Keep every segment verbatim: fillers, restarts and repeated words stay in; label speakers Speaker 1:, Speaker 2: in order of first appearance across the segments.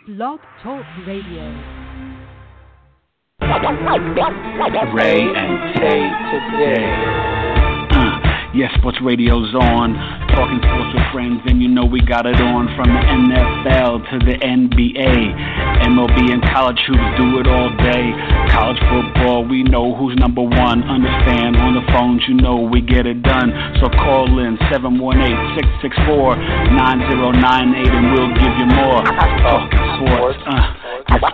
Speaker 1: Blog Talk Radio.
Speaker 2: Ray and Tay today. Uh, yes, Sports Radio's on. Talking sports with friends, and you know we got it on from the N F L to the N B A. M L B and college hoops do it all day. College football, we know who's number one. Understand, on the phones, you know we get it done. So call in seven one eight, six six four, nine zero nine eight and we'll give you more. Talking sports. Uh,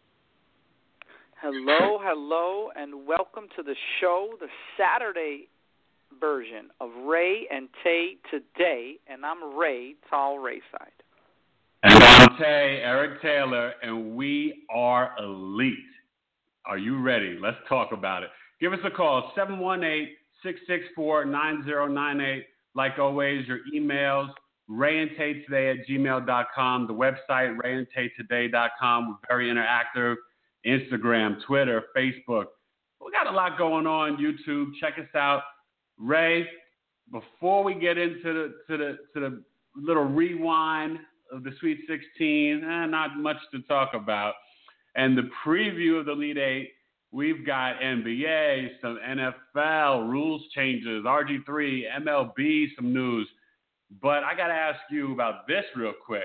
Speaker 3: Hello, hello, and welcome to the show, the Saturday version of Ray and Tay Today, and I'm Ray, Tall Rayside.
Speaker 4: And I'm Tay, Eric Taylor, and we are elite. Are you ready? Let's talk about it. Give us a call, seven one eight, six six four, nine zero nine eight. Like always, your emails, rayandtaytoday at gmail dot com, the website, rayandtaytoday dot com. We're very interactive. Instagram, Twitter, Facebook. We got a lot going on. YouTube. Check us out. Ray, before we get into the to the to the little rewind of the Sweet sixteen, eh, not much to talk about, and the preview of the Elite Eight, we've got N B A, some N F L rules changes, R G three, M L B, some news. But I got to ask you about this real quick.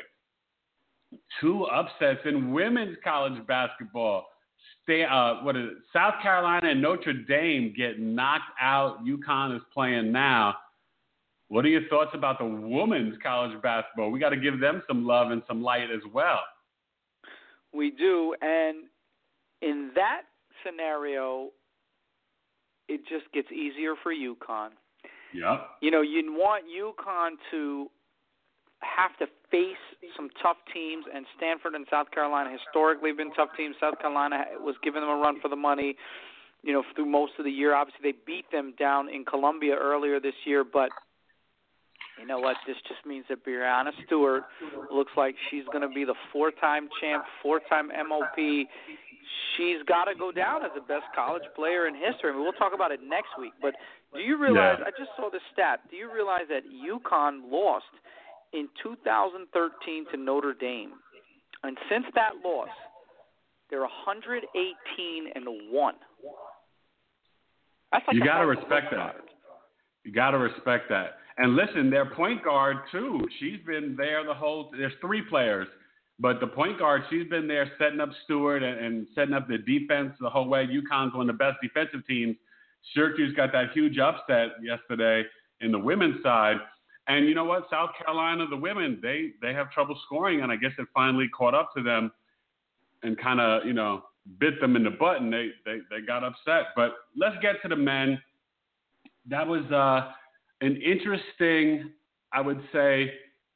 Speaker 4: Two upsets in women's college basketball. Stay, uh, what is it? South Carolina and Notre Dame get knocked out. UConn is playing now. What are your thoughts about the women's college basketball? We got to give them some love and some light as well.
Speaker 3: We do, and in that scenario, it just gets easier for UConn.
Speaker 4: Yep.
Speaker 3: You know, you want UConn to have to face some tough teams, and Stanford and South Carolina historically have been tough teams. South Carolina was giving them a run for the money, you know, through most of the year. Obviously, they beat them down in Columbia earlier this year, but you know what? This just means that Breanna Stewart looks like she's going to be the four-time champ, four-time M O P. She's got to go down as the best college player in history. I mean, we'll talk about it next week, but do you realize,
Speaker 4: yeah.
Speaker 3: I just saw this stat, do you realize that UConn lost in two thousand thirteen to Notre Dame, and since that loss, they're one hundred eighteen and one. That's like
Speaker 4: you
Speaker 3: got to
Speaker 4: respect that. You got to respect that. And listen, their point guard too. She's been there the whole. There's three players, but the point guard, she's been there setting up Stewart and, and setting up the defense the whole way. UConn's one of the best defensive teams. Syracuse got that huge upset yesterday in the women's side. And you know what? South Carolina, the women, they, they have trouble scoring, and I guess it finally caught up to them and kind of, you know, bit them in the butt, and they, they, they got upset. But let's get to the men. That was uh, an interesting, I would say,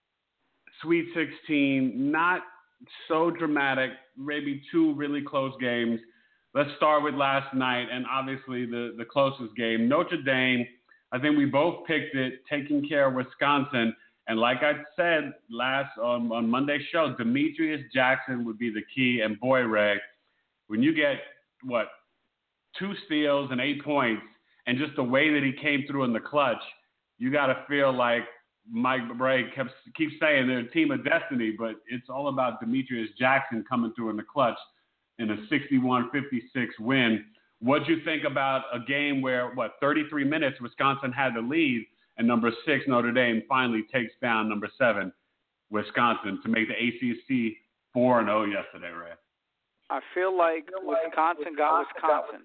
Speaker 4: Sweet sixteen, not so dramatic, maybe two really close games. Let's start with last night, and obviously the, the closest game, Notre Dame. I think we both picked it, taking care of Wisconsin. And like I said last um, on Monday's show, Demetrius Jackson would be the key. And boy, Ray, when you get, what, two steals and eight points, and just the way that he came through in the clutch, you got to feel like Mike Brey kept keeps saying they're a team of destiny, but it's all about Demetrius Jackson coming through in the clutch in a sixty-one fifty-six win. What'd you think about a game where, what, thirty-three minutes, Wisconsin had the lead, and number six, Notre Dame, finally takes down number seven, Wisconsin, to make the A C C four and oh yesterday, Ray?
Speaker 3: I feel like Wisconsin got Wisconsin.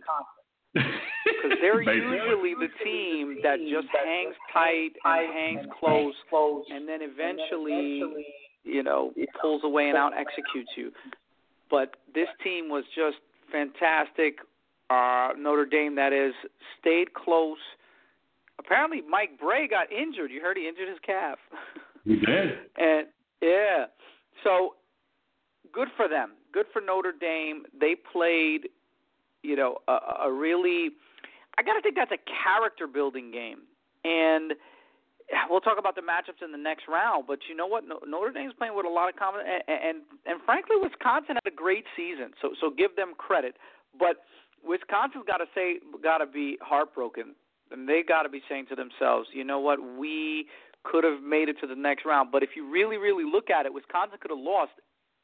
Speaker 3: Because they're usually the team that just hangs tight and hangs close, and then eventually, you know, pulls away and out-executes you. But this team was just fantastic. Uh, Notre Dame, that is, stayed close. Apparently, Mike Brey got injured. You heard he injured his calf.
Speaker 4: He did.
Speaker 3: And yeah, so good for them. Good for Notre Dame. They played, you know, a, a really. I got to think that's a character-building game, and we'll talk about the matchups in the next round. But you know what? Notre Dame's playing with a lot of confidence, and, and and frankly, Wisconsin had a great season. So so give them credit, but Wisconsin's got to say, got to be heartbroken, and they got to be saying to themselves, you know what, we could have made it to the next round. But if you really, really look at it, Wisconsin could have lost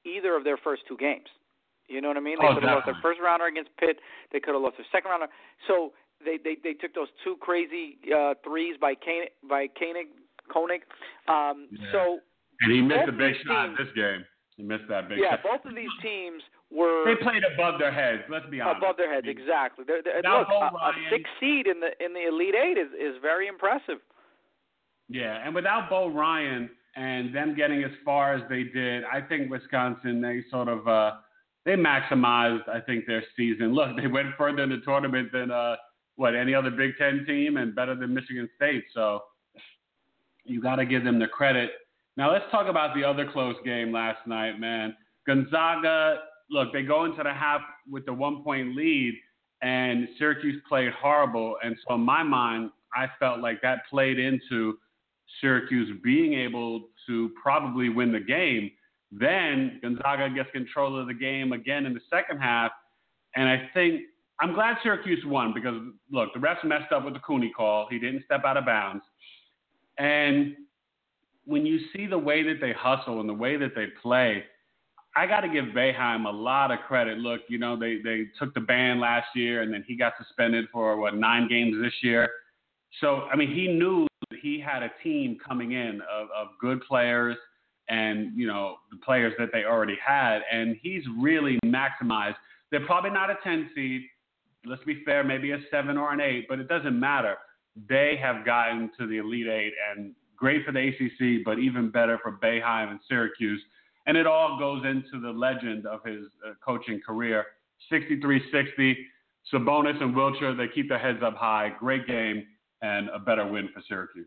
Speaker 3: either of their first two games. You know what I mean? They
Speaker 4: Oh,
Speaker 3: could have lost their
Speaker 4: definitely.
Speaker 3: first rounder against Pitt. They could have lost their second rounder. So they, they, they took those two crazy uh, threes by Koenig, by Koenig. Koenig. Um,
Speaker 4: Yeah.
Speaker 3: So
Speaker 4: And he missed a
Speaker 3: both
Speaker 4: big
Speaker 3: these
Speaker 4: shot
Speaker 3: teams-
Speaker 4: this game. He missed that big
Speaker 3: yeah,
Speaker 4: shot.
Speaker 3: both of these teams were
Speaker 4: They played above their heads. Let's be honest.
Speaker 3: above their heads.
Speaker 4: I mean,
Speaker 3: Exactly. They're, they're,
Speaker 4: Now
Speaker 3: look,
Speaker 4: Bo
Speaker 3: a, a
Speaker 4: Ryan-
Speaker 3: six seed in the in the Elite Eight is, is very impressive.
Speaker 4: Yeah, and without Bo Ryan and them getting as far as they did, I think Wisconsin, they sort of uh, they maximized, I think, their season. Look, they went further in the tournament than uh, what any other Big Ten team, and better than Michigan State. So you got to give them the credit. Now let's talk about the other close game last night, man. Gonzaga, look, they go into the half with the one-point lead, and Syracuse played horrible. And so in my mind, I felt like that played into Syracuse being able to probably win the game. Then Gonzaga gets control of the game again in the second half. And I think I'm glad Syracuse won because, look, the refs messed up with the Cooney call. He didn't step out of bounds. And when you see the way that they hustle and the way that they play, I got to give Boeheim a lot of credit. Look, you know, they, they took the ban last year, and then he got suspended for, what, nine games this year. So, I mean, he knew that he had a team coming in of, of good players and, you know, the players that they already had, and he's really maximized. They're probably not a ten seed. Let's be fair, maybe a seven or an eight, but it doesn't matter. They have gotten to the Elite Eight, and great for the A C C, but even better for Boeheim and Syracuse. And it all goes into the legend of his uh, coaching career. sixty-three sixty, Sabonis and Wiltshire, they keep their heads up high. Great game and a better win for Syracuse.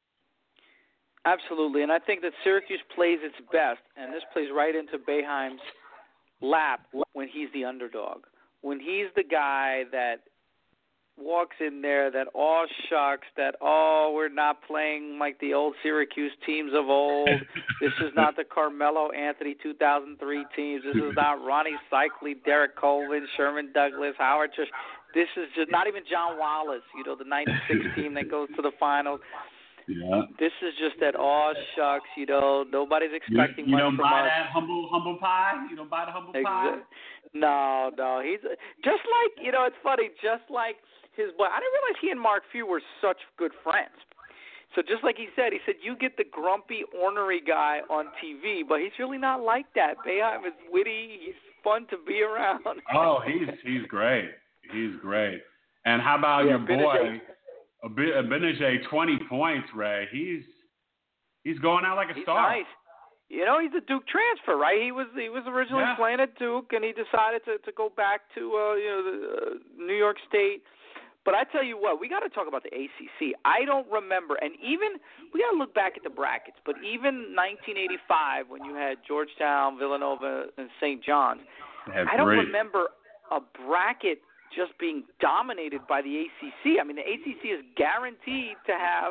Speaker 3: Absolutely, and I think that Syracuse plays its best, and this plays right into Boeheim's lap when he's the underdog. When he's the guy that walks in there, that all shucks, that, oh, we're not playing like the old Syracuse teams of old. This is not the Carmelo Anthony two thousand three teams. This is not Ronnie Cycli, Derek Colvin, Sherman Douglas, Howard Trish. This is just not even John Wallace, you know, the ninety-six team that goes to the finals.
Speaker 4: Yeah.
Speaker 3: This is just that, oh, shucks, you know, nobody's expecting
Speaker 4: you, you
Speaker 3: much
Speaker 4: don't
Speaker 3: from
Speaker 4: buy
Speaker 3: us.
Speaker 4: that humble humble pie? You don't buy the humble pie?
Speaker 3: Exa- No, no, he's just like, you know, it's funny, just like his boy. I didn't realize he and Mark Few were such good friends. So just like he said, he said, you get the grumpy, ornery guy on T V, but he's really not like that. Boeheim is witty. He's fun to be around.
Speaker 4: Oh, he's he's great. He's great. And how about
Speaker 3: Yeah,
Speaker 4: your
Speaker 3: Benedict.
Speaker 4: boy, Benedict, twenty points, Ray? He's he's going out like a
Speaker 3: He's
Speaker 4: star.
Speaker 3: nice. You know, he's a Duke transfer, right? He was he was originally
Speaker 4: Yeah.
Speaker 3: playing at Duke, and he decided to, to go back to uh, you know the, uh, New York State. But I tell you what, we got to talk about the A C C. I don't remember, and even we got to look back at the brackets. But even nineteen eighty-five, when you had Georgetown, Villanova, and Saint John's,
Speaker 4: They had
Speaker 3: I don't
Speaker 4: three.
Speaker 3: remember a bracket just being dominated by the A C C. I mean, the A C C is guaranteed to have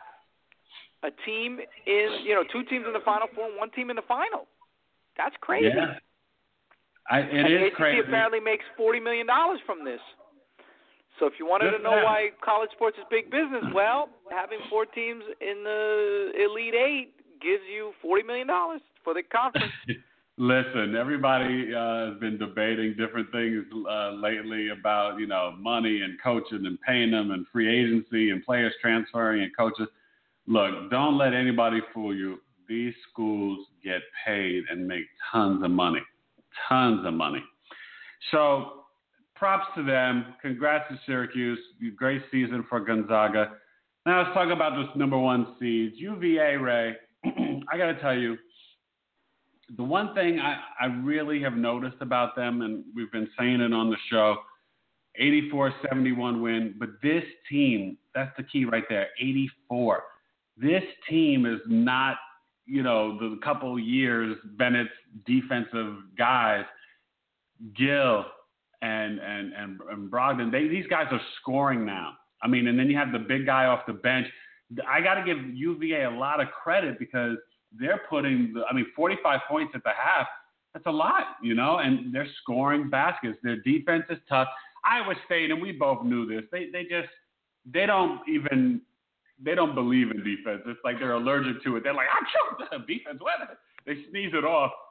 Speaker 3: a team in, you know, two teams in the Final Four and one team in the final. That's crazy.
Speaker 4: Yeah. I, it
Speaker 3: and
Speaker 4: is
Speaker 3: the A C C
Speaker 4: crazy.
Speaker 3: apparently makes forty million dollars from this. So if you wanted
Speaker 4: Good
Speaker 3: to
Speaker 4: for
Speaker 3: know
Speaker 4: them.
Speaker 3: why college sports is big business, well, having four teams in the Elite Eight gives you forty million dollars for the conference.
Speaker 4: Listen, everybody uh, has been debating different things uh, lately about, you know, money and coaching and paying them and free agency and players transferring and coaches. Look, don't let anybody fool you. These schools get paid and make tons of money, tons of money. So props to them. Congrats to Syracuse. Great season for Gonzaga. Now let's talk about this number one seeds. U V A, Ray, I got to tell you, the one thing I, I really have noticed about them, and we've been saying it on the show, eighty-four seventy-one win, but this team, that's the key right there, eighty-four. This team is not, you know, the couple years Bennett's defensive guys, Gill and and and, and Brogdon, they, these guys are scoring now. I mean, and then you have the big guy off the bench. I got to give U V A a lot of credit because they're putting, the, I mean, forty-five points at the half. That's a lot, you know, and they're scoring baskets. Their defense is tough. Iowa State, and we both knew this, they they just, they don't even, they don't believe in defense. It's like they're allergic to it. They're like, I'm sure defense, what? They sneeze it off.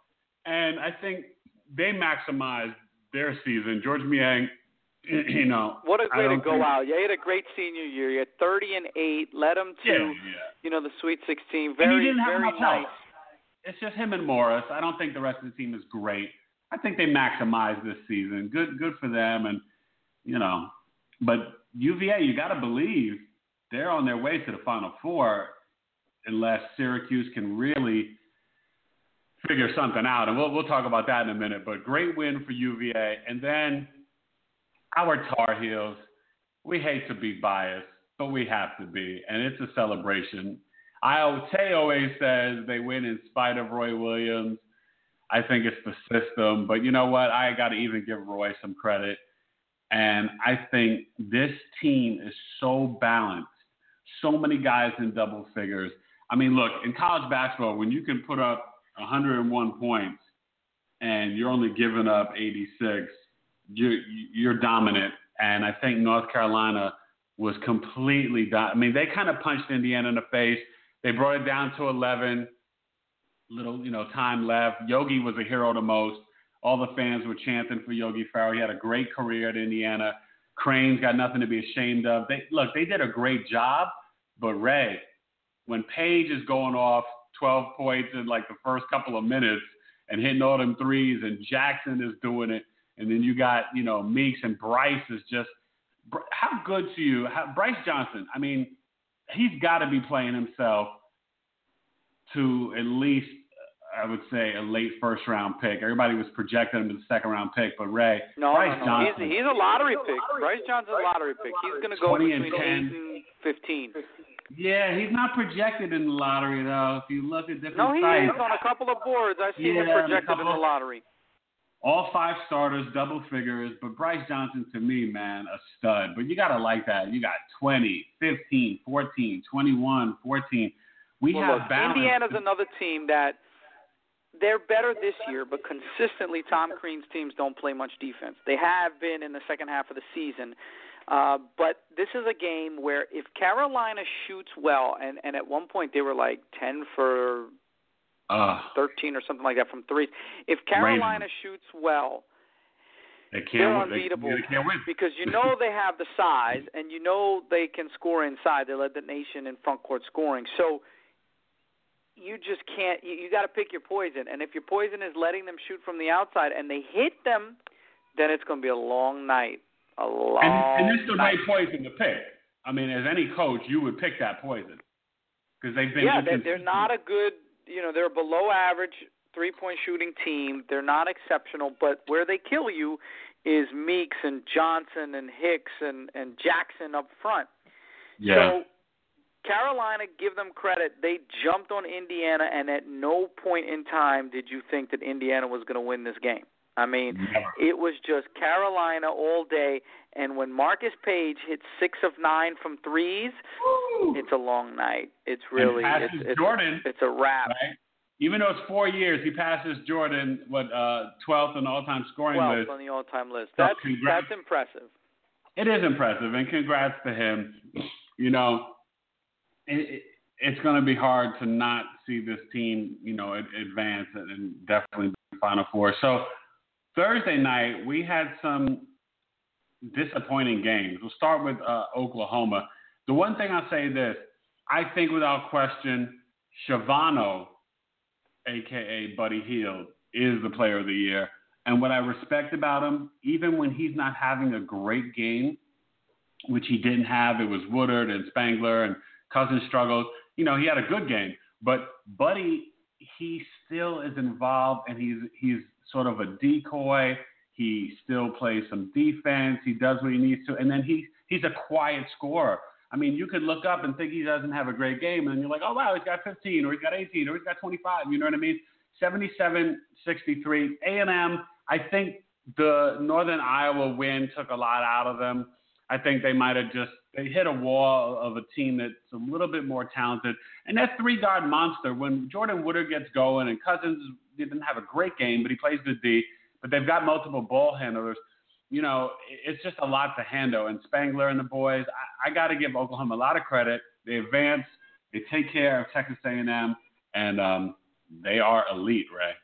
Speaker 4: And I think they maximized their season. George Niang, you know.
Speaker 3: What a way to go
Speaker 4: think,
Speaker 3: out. You had a great senior year. You had thirty and eight, led them to,
Speaker 4: yeah, yeah.
Speaker 3: you know, the Sweet sixteen.
Speaker 4: And he
Speaker 3: Very,
Speaker 4: didn't have
Speaker 3: very
Speaker 4: much
Speaker 3: nice.
Speaker 4: help. It's just him and Morris. I don't think the rest of the team is great. I think they maximized this season. Good good for them. And, you know, but U V A, you got to believe they're on their way to the Final Four unless Syracuse can really figure something out. And we'll we'll talk about that in a minute. But great win for U V A. And then our Tar Heels, we hate to be biased, but we have to be. And it's a celebration. I Tay always says they win in spite of Roy Williams. I think it's the system. But you know what? I got to even give Roy some credit. And I think this team is so balanced. So many guys in double figures. I mean, look, in college basketball, when you can put up one hundred one points and you're only giving up eighty-six, you're, you're dominant. And I think North Carolina was completely do- I mean, they kind of punched Indiana in the face. They brought it down to eleven. Little, you know, time left. Yogi was a hero the most. All the fans were chanting for Yogi Ferrell. He had a great career at Indiana. Crane's got nothing to be ashamed of. They look, they did a great job. But Ray, when Page is going off twelve points in like the first couple of minutes and hitting all them threes, and Jackson is doing it, and then you got, you know, Meeks and Bryce is just how good to you? How, Bryce Johnson. I mean, he's got to be playing himself to at least, I would say, a late first round pick. Everybody was projecting him as a second round pick, but Ray,
Speaker 3: no,
Speaker 4: Bryce
Speaker 3: no, no.
Speaker 4: Johnson.
Speaker 3: He's, he's a lottery pick. Bryce Johnson's a lottery pick. He's going to go between
Speaker 4: and ten.
Speaker 3: eight and fifteen.
Speaker 4: Yeah, he's not projected in the lottery, though. If you look at different
Speaker 3: no, he
Speaker 4: sites.
Speaker 3: is on a couple of boards. I've seen
Speaker 4: yeah,
Speaker 3: him projected in the lottery.
Speaker 4: All five starters, double figures. But Bryce Johnson, to me, man, a stud. But you got to like that. You got twenty, fifteen, fourteen, twenty-one, fourteen. We
Speaker 3: well,
Speaker 4: have
Speaker 3: look,
Speaker 4: balance.
Speaker 3: Indiana's another team that they're better this year, but consistently Tom Crean's teams don't play much defense. They have been in the second half of the season. Uh, but this is a game where if Carolina shoots well, and, and at one point they were like ten for
Speaker 4: uh,
Speaker 3: thirteen or something like that from threes. If Carolina
Speaker 4: Raymond.
Speaker 3: shoots well,
Speaker 4: they can't,
Speaker 3: they're
Speaker 4: they,
Speaker 3: unbeatable
Speaker 4: they can't win.
Speaker 3: because you know they have the size and you know they can score inside. They led the nation in front court scoring. So you just can't – you, you got to pick your poison. And if your poison is letting them shoot from the outside and they hit them, then it's going to be a long night. A long
Speaker 4: and, and it's the
Speaker 3: night.
Speaker 4: right poison to pick. I mean, as any coach, you would pick that poison because they've been.
Speaker 3: Yeah, they're, they're not a good. You know, they're a below average three-point shooting team. They're not exceptional, but where they kill you is Meeks and Johnson and Hicks and, and Jackson up front.
Speaker 4: Yeah.
Speaker 3: So Carolina, give them credit. They jumped on Indiana, and at no point in time did you think that Indiana was going to win this game. I mean,
Speaker 4: Never.
Speaker 3: It was just Carolina all day, and when Marcus Page hits six of nine from threes,
Speaker 4: Woo!
Speaker 3: It's a long night. It's really
Speaker 4: and
Speaker 3: it's,
Speaker 4: passes
Speaker 3: it's,
Speaker 4: Jordan,
Speaker 3: it's a wrap.
Speaker 4: right? Even though it's four years, he passes Jordan, what, uh, twelfth on the all-time scoring
Speaker 3: twelfth
Speaker 4: list.
Speaker 3: on the all-time list.
Speaker 4: So
Speaker 3: That's
Speaker 4: congrats.
Speaker 3: that's impressive.
Speaker 4: It is impressive, and congrats to him. You know, it, it, it's going to be hard to not see this team, you know, advance and definitely be in the Final Four. So Thursday night, we had some disappointing games. We'll start with uh, Oklahoma. The one thing I'll say this, I think without question, Shavano, a k a. Buddy Hield, is the player of the year. And what I respect about him, even when he's not having a great game, which he didn't have, it was Woodard and Spangler and Cousins struggled. You know, he had a good game. But Buddy, he still is involved, and he's he's sort of a decoy. He still plays some defense. He does what he needs to. And then he he's a quiet scorer. I mean, you could look up and think he doesn't have a great game, and you're like, oh, wow, he's got fifteen, or he's got eighteen, or he's got twenty-five. You know what I mean? seventy-seven sixty-three. A and M, I think the Northern Iowa win took a lot out of them. I think they might have just – they hit a wall of a team that's a little bit more talented. And that three-guard monster, when Jordan Woodard gets going, and Cousins didn't have a great game, but he plays good D, but they've got multiple ball handlers. You know, it's just a lot to handle. And Spangler and the boys, I, I got to give Oklahoma a lot of credit. They advance. They take care of Texas A and M, and um, they are elite, Ray.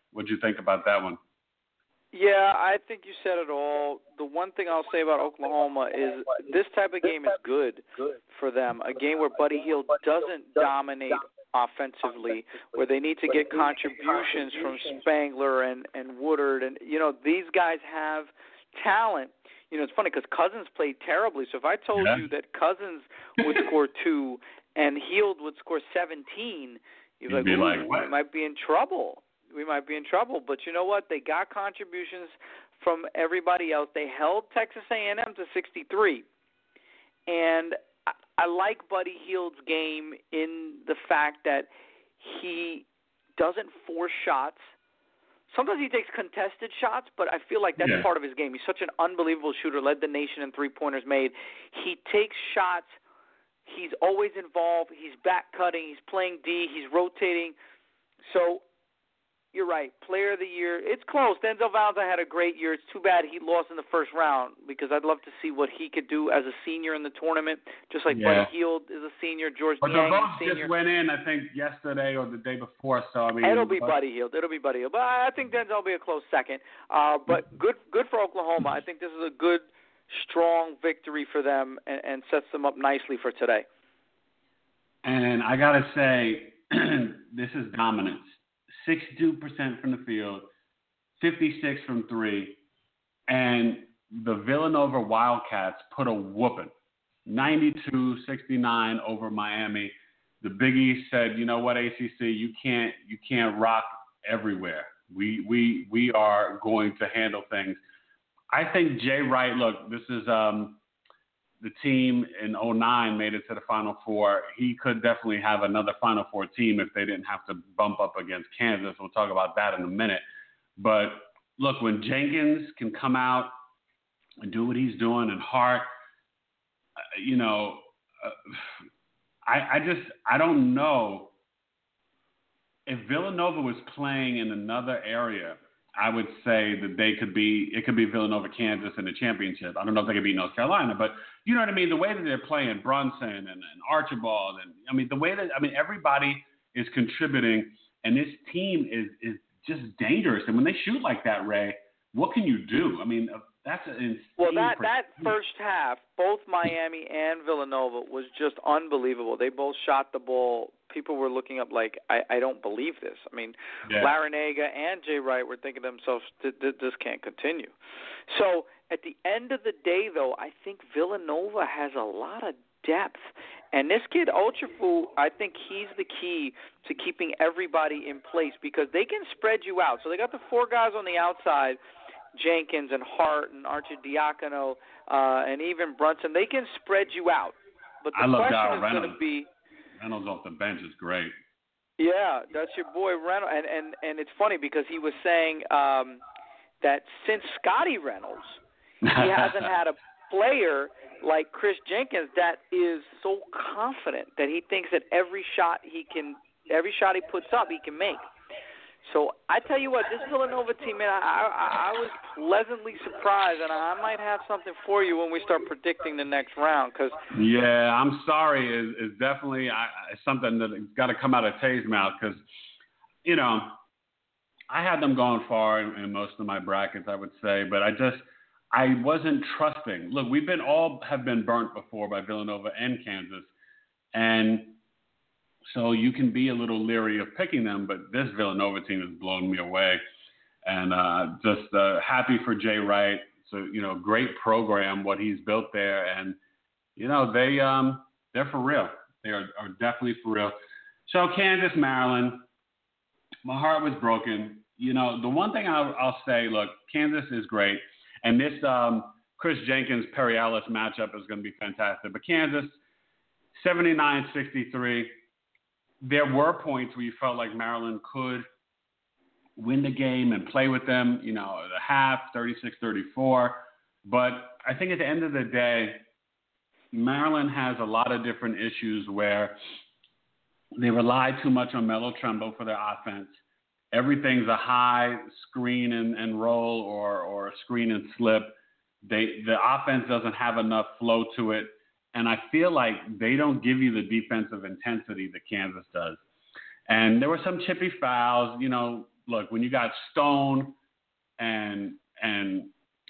Speaker 4: What do you think about that one?
Speaker 3: Yeah, I think you said it all. The one thing I'll say about Oklahoma is this type of game is good for them, a game where Buddy Hield doesn't dominate offensively, where they need to get contributions from Spangler and, and Woodard. And, you know, these guys have talent. You know, it's funny because Cousins played terribly. So if I told
Speaker 4: yeah.
Speaker 3: you that Cousins would score two and Hield would score seventeen, you'd,
Speaker 4: You'd
Speaker 3: be
Speaker 4: like,
Speaker 3: like,
Speaker 4: what?
Speaker 3: we might be in trouble. We might be in trouble. But you know what? They got contributions from everybody else. They held Texas A and M to sixty-three. And I, I like Buddy Hield's game in the fact that he doesn't force shots. Sometimes he takes contested shots, but I feel like that's
Speaker 4: yeah.
Speaker 3: part of his game. He's such an unbelievable shooter, led the nation in three-pointers made. He takes shots. He's always involved. He's back cutting. He's playing D. He's rotating. So you're right. Player of the year. It's close. Denzel Valentine had a great year. It's too bad he lost in the first round because I'd love to see what he could do as a senior in the tournament, just like
Speaker 4: yeah.
Speaker 3: Buddy Hield is a senior, George
Speaker 4: But
Speaker 3: Niang
Speaker 4: the
Speaker 3: is
Speaker 4: votes
Speaker 3: a senior.
Speaker 4: just went in, I think, yesterday or the day before. So I mean,
Speaker 3: It'll be
Speaker 4: but,
Speaker 3: Buddy Hield. It'll be Buddy Hield. But I think Denzel will be a close second. Uh, but good, good for Oklahoma. I think this is a good, strong victory for them and, and sets them up nicely for today.
Speaker 4: And I gotta say, this is dominance. sixty-two percent from the field, fifty-six from three, and the Villanova Wildcats put a whooping, ninety-two sixty-nine over Miami. The Big East said, you know what, A C C, you can't you can't rock everywhere. We we we are going to handle things. I think Jay Wright. Look, this is um, the team in oh nine made it to the Final Four. He could definitely have another Final Four team if they didn't have to bump up against Kansas. We'll talk about that in a minute. But look, when Jenkins can come out and do what he's doing, and Hart, uh, you know, uh, I, I just I don't know if Villanova was playing in another area. I would say that they could be, it could be Villanova, Kansas in the championship. I don't know if they could beat North Carolina, but you know what I mean? The way that they're playing Brunson and, and Archibald, and I mean, the way that, I mean, everybody is contributing, and this team is, is just dangerous. And when they shoot like that, Ray, what can you do? I mean, that's an insane.
Speaker 3: Well, that, that first half, both Miami and Villanova was just unbelievable. They both shot the ball. People were looking up like, I, I don't believe this. I mean, yeah. Larinaga and Jay Wright were thinking to themselves, this can't continue. So at the end of the day, though, I think Villanova has a lot of depth. And this kid, Ochefu, I think he's the key to keeping everybody in place because they can spread you out. So they got the four guys on the outside, Jenkins and Hart and Arcidiacono uh, and even Brunson. They can spread you out. But the
Speaker 4: I love
Speaker 3: question is going to be,
Speaker 4: Reynolds off the bench is great.
Speaker 3: Yeah, that's your boy Reynolds. And, and, and it's funny because he was saying um, that since Scotty Reynolds, he hasn't had a player like Chris Jenkins that is so confident that he thinks that every shot he can, every shot he puts up, he can make. So I tell you what, this Villanova team, man, I, I, I was pleasantly surprised, and I might have something for you when we start predicting the next round. Cause
Speaker 4: yeah, I'm sorry, is is definitely I, something that's got to come out of Tay's mouth because, you know, I had them going far in, in most of my brackets, I would say, but I just I wasn't trusting. Look, we've been all have been burnt before by Villanova and Kansas, and so you can be a little leery of picking them, but this Villanova team has blown me away. And uh, just uh, happy for Jay Wright. So, you know, great program, what he's built there. And, you know, they, um, they're for real. They are, are definitely for real. So Kansas, Maryland, my heart was broken. You know, the one thing I'll, I'll say, look, Kansas is great. And this um, Chris Jenkins-Perry Ellis matchup is going to be fantastic. But Kansas, seventy-nine sixty-three. There were points where you felt like Maryland could win the game and play with them, you know, the half, thirty-six thirty-four. But I think at the end of the day, Maryland has a lot of different issues where they rely too much on Melo Trimble for their offense. Everything's a high screen and, and roll or, or screen and slip. They, the offense doesn't have enough flow to it. And I feel like they don't give you the defensive intensity that Kansas does. And there were some chippy fouls. You know, look, when you got Stone and and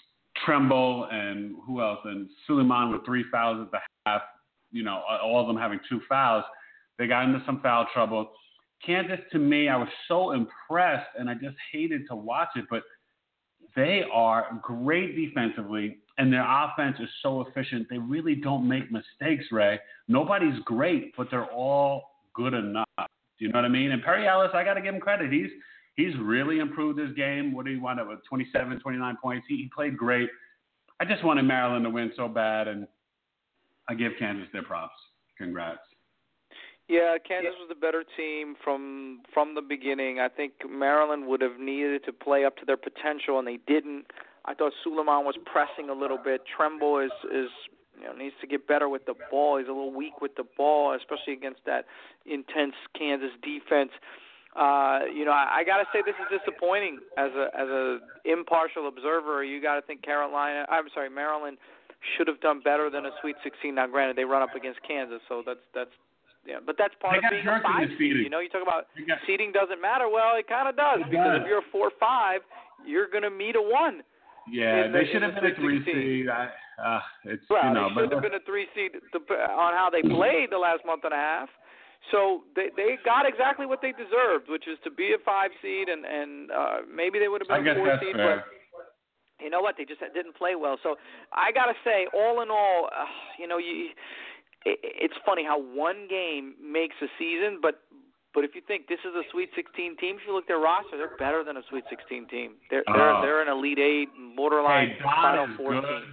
Speaker 4: Tremble and who else, and Suleiman with three fouls at the half, you know, all of them having two fouls, they got into some foul trouble. Kansas, to me, I was so impressed, and I just hated to watch it, but they are great defensively, and their offense is so efficient. They really don't make mistakes, Ray. Nobody's great, but they're all good enough. Do you know what I mean? And Perry Ellis, I got to give him credit. He's he's really improved his game. What did he wind up with? twenty-seven, twenty-nine points. He, he played great. I just wanted Maryland to win so bad, and I give Kansas their props. Congrats.
Speaker 3: Yeah, Kansas was the better team from from the beginning. I think Maryland would have needed to play up to their potential, and they didn't. I thought Suleiman was pressing a little bit. Tremble is, is you know, needs to get better with the ball. He's a little weak with the ball, especially against that intense Kansas defense. Uh, you know, I, I got to say this is disappointing as a as a impartial observer. You got to think Carolina. I'm sorry, Maryland should have done better than a Sweet sixteen. Now, granted, they run up against Kansas, so that's that's. Yeah, but that's part
Speaker 4: they
Speaker 3: of being a five seed. You know, you talk about got, seeding doesn't matter. Well, it kind of does because does. if you're a four five, you're going to meet a one.
Speaker 4: Yeah, they
Speaker 3: the,
Speaker 4: should have
Speaker 3: the
Speaker 4: been a three seed. I, uh, it's
Speaker 3: well,
Speaker 4: you know,
Speaker 3: they should
Speaker 4: but
Speaker 3: have been a three seed on how they played the last month and a half. So they they got exactly what they deserved, which is to be a five seed, and and uh, maybe they would have been
Speaker 4: I
Speaker 3: a four
Speaker 4: guess
Speaker 3: seed.
Speaker 4: Fair.
Speaker 3: But you know what? They just didn't play well. So I got to say, all in all, uh, you know, you. It's funny how one game makes a season, but but if you think this is a Sweet sixteen team, if you look at their roster, they're better than a Sweet sixteen team. They're they're
Speaker 4: uh,
Speaker 3: they're an Elite Eight, borderline
Speaker 4: hey, Don
Speaker 3: Final
Speaker 4: is
Speaker 3: Four
Speaker 4: good.
Speaker 3: team.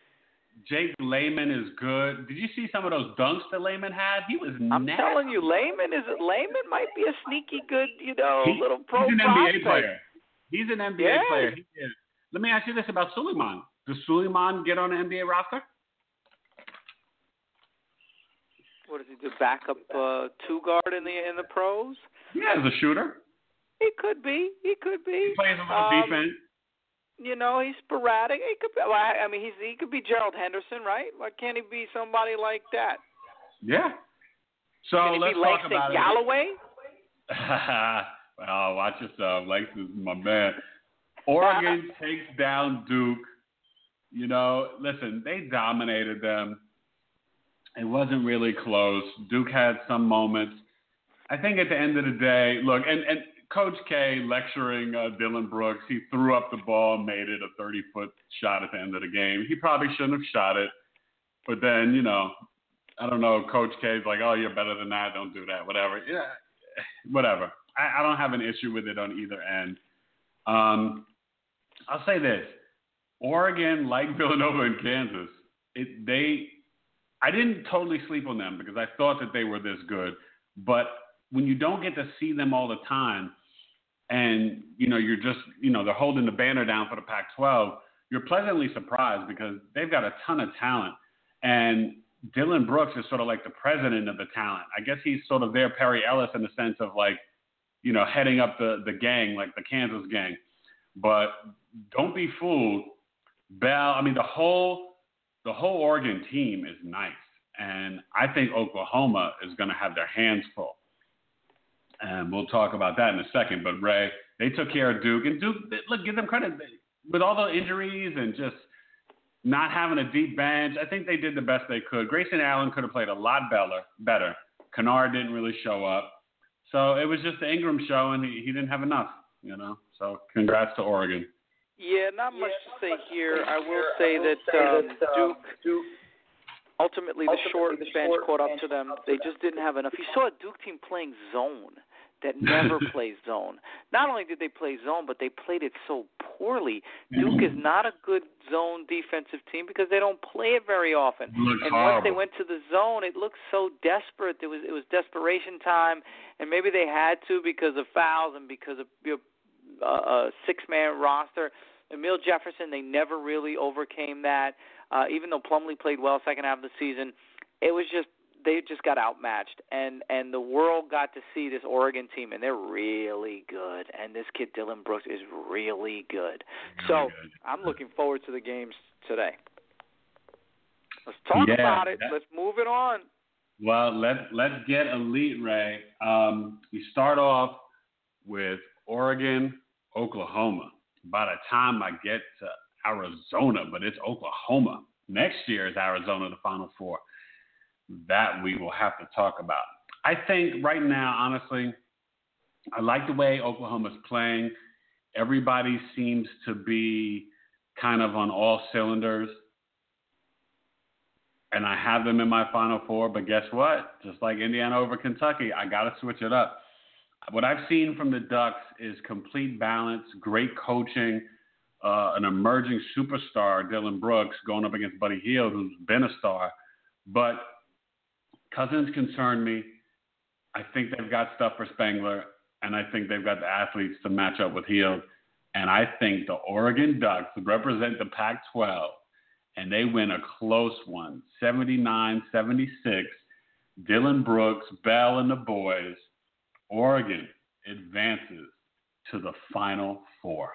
Speaker 4: Jake Layman is good. Did you see some of those dunks that Layman had? He was
Speaker 3: I'm
Speaker 4: nasty.
Speaker 3: telling you, Layman is Layman might be a sneaky good, you know,
Speaker 4: he,
Speaker 3: little pro
Speaker 4: He's an
Speaker 3: prospect.
Speaker 4: N B A player. He's an N B A
Speaker 3: yeah.
Speaker 4: player. He is. Let me ask you this about Suleiman. Does Suleiman get on the N B A roster?
Speaker 3: What is he, the backup uh, two guard in the in the pros?
Speaker 4: Yeah, as a shooter.
Speaker 3: He could be. He could be.
Speaker 4: He plays a little
Speaker 3: um,
Speaker 4: defense.
Speaker 3: You know, he's sporadic. He could. Be, well, I mean, he's he could be Gerald Henderson, right? Why can't he be somebody like that?
Speaker 4: Yeah. So
Speaker 3: Can he
Speaker 4: let's
Speaker 3: be
Speaker 4: talk
Speaker 3: Langston
Speaker 4: about
Speaker 3: Galloway?
Speaker 4: it. Well, watch yourself. Langston's my man. Oregon takes down Duke. You know, listen, they dominated them. It wasn't really close. Duke had some moments. I think at the end of the day, look, and, and Coach K lecturing uh, Dylan Brooks, he threw up the ball and made it a thirty-foot shot at the end of the game. He probably shouldn't have shot it. But then, you know, I don't know, Coach K's like, oh, you're better than that. Don't do that. Whatever. Yeah, whatever. I, I don't have an issue with it on either end. Um, I'll say this. Oregon, like Villanova and Kansas, it, they – I didn't totally sleep on them because I thought that they were this good. But when you don't get to see them all the time and, you know, you're just, you know, they're holding the banner down for the Pac twelve, you're pleasantly surprised because they've got a ton of talent. And Dylan Brooks is sort of like the president of the talent. I guess he's sort of their Perry Ellis in the sense of like, you know, heading up the, the gang, like the Kansas gang. But don't be fooled. Bell, I mean, the whole – The whole Oregon team is nice, and I think Oklahoma is going to have their hands full. And we'll talk about that in a second. But, Ray, they took care of Duke. And Duke, look, give them credit. With all the injuries and just not having a deep bench, I think they did the best they could. Grayson Allen could have played a lot better. better. Kennard didn't really show up. So it was just the Ingram show, and he, he didn't have enough, you know. So congrats to Oregon.
Speaker 3: Yeah, not much to say here. I will say that um, Duke, ultimately the short bench caught up to them. They just didn't have enough. You saw a Duke team playing zone that never plays zone. Not only did they play zone, but they played it so poorly. Duke is not a good zone defensive team because they don't play it very often. And once they went to the zone, it looked so desperate. It was it was desperation time, and maybe they had to because of fouls and because of you know, a six-man roster. Emil Jefferson, they never really overcame that. Uh, even though Plumlee played well second half of the season, it was just they just got outmatched. And, and the world got to see this Oregon team, and they're really good. And this kid, Dylan Brooks, is really good. So I'm looking forward to the games today. Let's talk
Speaker 4: yeah,
Speaker 3: about it.
Speaker 4: That,
Speaker 3: Let's move it on.
Speaker 4: Well, let, let's get elite, Ray. Um, you start off with Oregon, Oklahoma. By the time I get to Arizona, but it's Oklahoma. Next year is Arizona, the Final Four. That we will have to talk about. I think right now, honestly, I like the way Oklahoma's playing. Everybody seems to be kind of on all cylinders. And I have them in my Final Four, but guess what? Just like Indiana over Kentucky, I got to switch it up. What I've seen from the Ducks is complete balance, great coaching, uh, an emerging superstar, Dylan Brooks, going up against Buddy Hield, who's been a star. But Cousins concern me. I think they've got stuff for Spangler, and I think they've got the athletes to match up with Hield. And I think the Oregon Ducks represent the Pac twelve, and they win a close one, seventy-nine seventy-six. Dylan Brooks, Bell, and the boys. Oregon advances to the Final Four.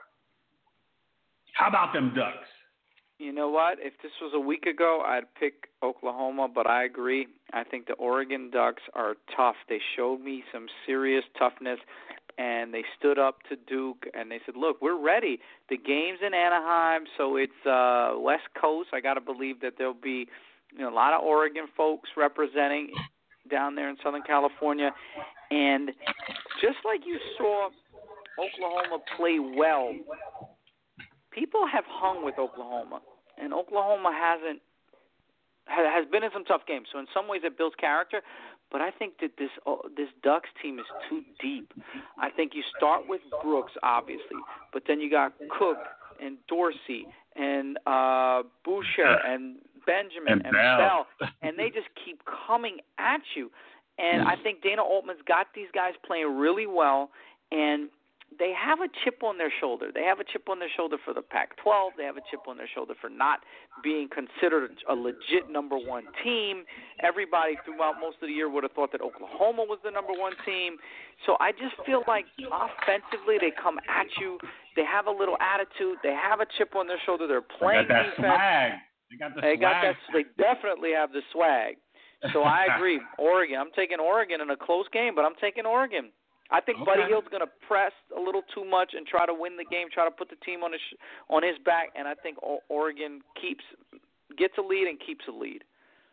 Speaker 4: How about them Ducks?
Speaker 3: You know what? If this was a week ago, I'd pick Oklahoma, but I agree. I think the Oregon Ducks are tough. They showed me some serious toughness, and they stood up to Duke, and they said, look, we're ready. The game's in Anaheim, so it's uh, West Coast. I got to believe that there'll be you know, a lot of Oregon folks representing down there in Southern California. And just like you saw Oklahoma play well, people have hung with Oklahoma, and Oklahoma hasn't has been in some tough games. So in some ways it builds character, but I think that this this Ducks team is too deep. I think you start with Brooks, obviously, but then you got Cook and Dorsey and uh, Boucher and Benjamin and, and Bell. Bell, and they just keep coming at you. And I think Dana Altman's got these guys playing really well, and they have a chip on their shoulder. They have a chip on their shoulder for the Pac twelve. They have a chip on their shoulder for not being considered a legit number one team. Everybody throughout most of the year would have thought that Oklahoma was the number one team. So I just feel like offensively they come at you. They have a little attitude. They have a chip on their shoulder. They're playing
Speaker 4: they got that
Speaker 3: defense.
Speaker 4: Swag. They got the
Speaker 3: they
Speaker 4: swag.
Speaker 3: Got that. They definitely have the swag. So I agree. Oregon. I'm taking Oregon in a close game, but I'm taking Oregon. I think okay. Buddy Hield's going to press a little too much and try to win the game, try to put the team on his on his back, and I think Oregon keeps gets a lead and keeps a lead.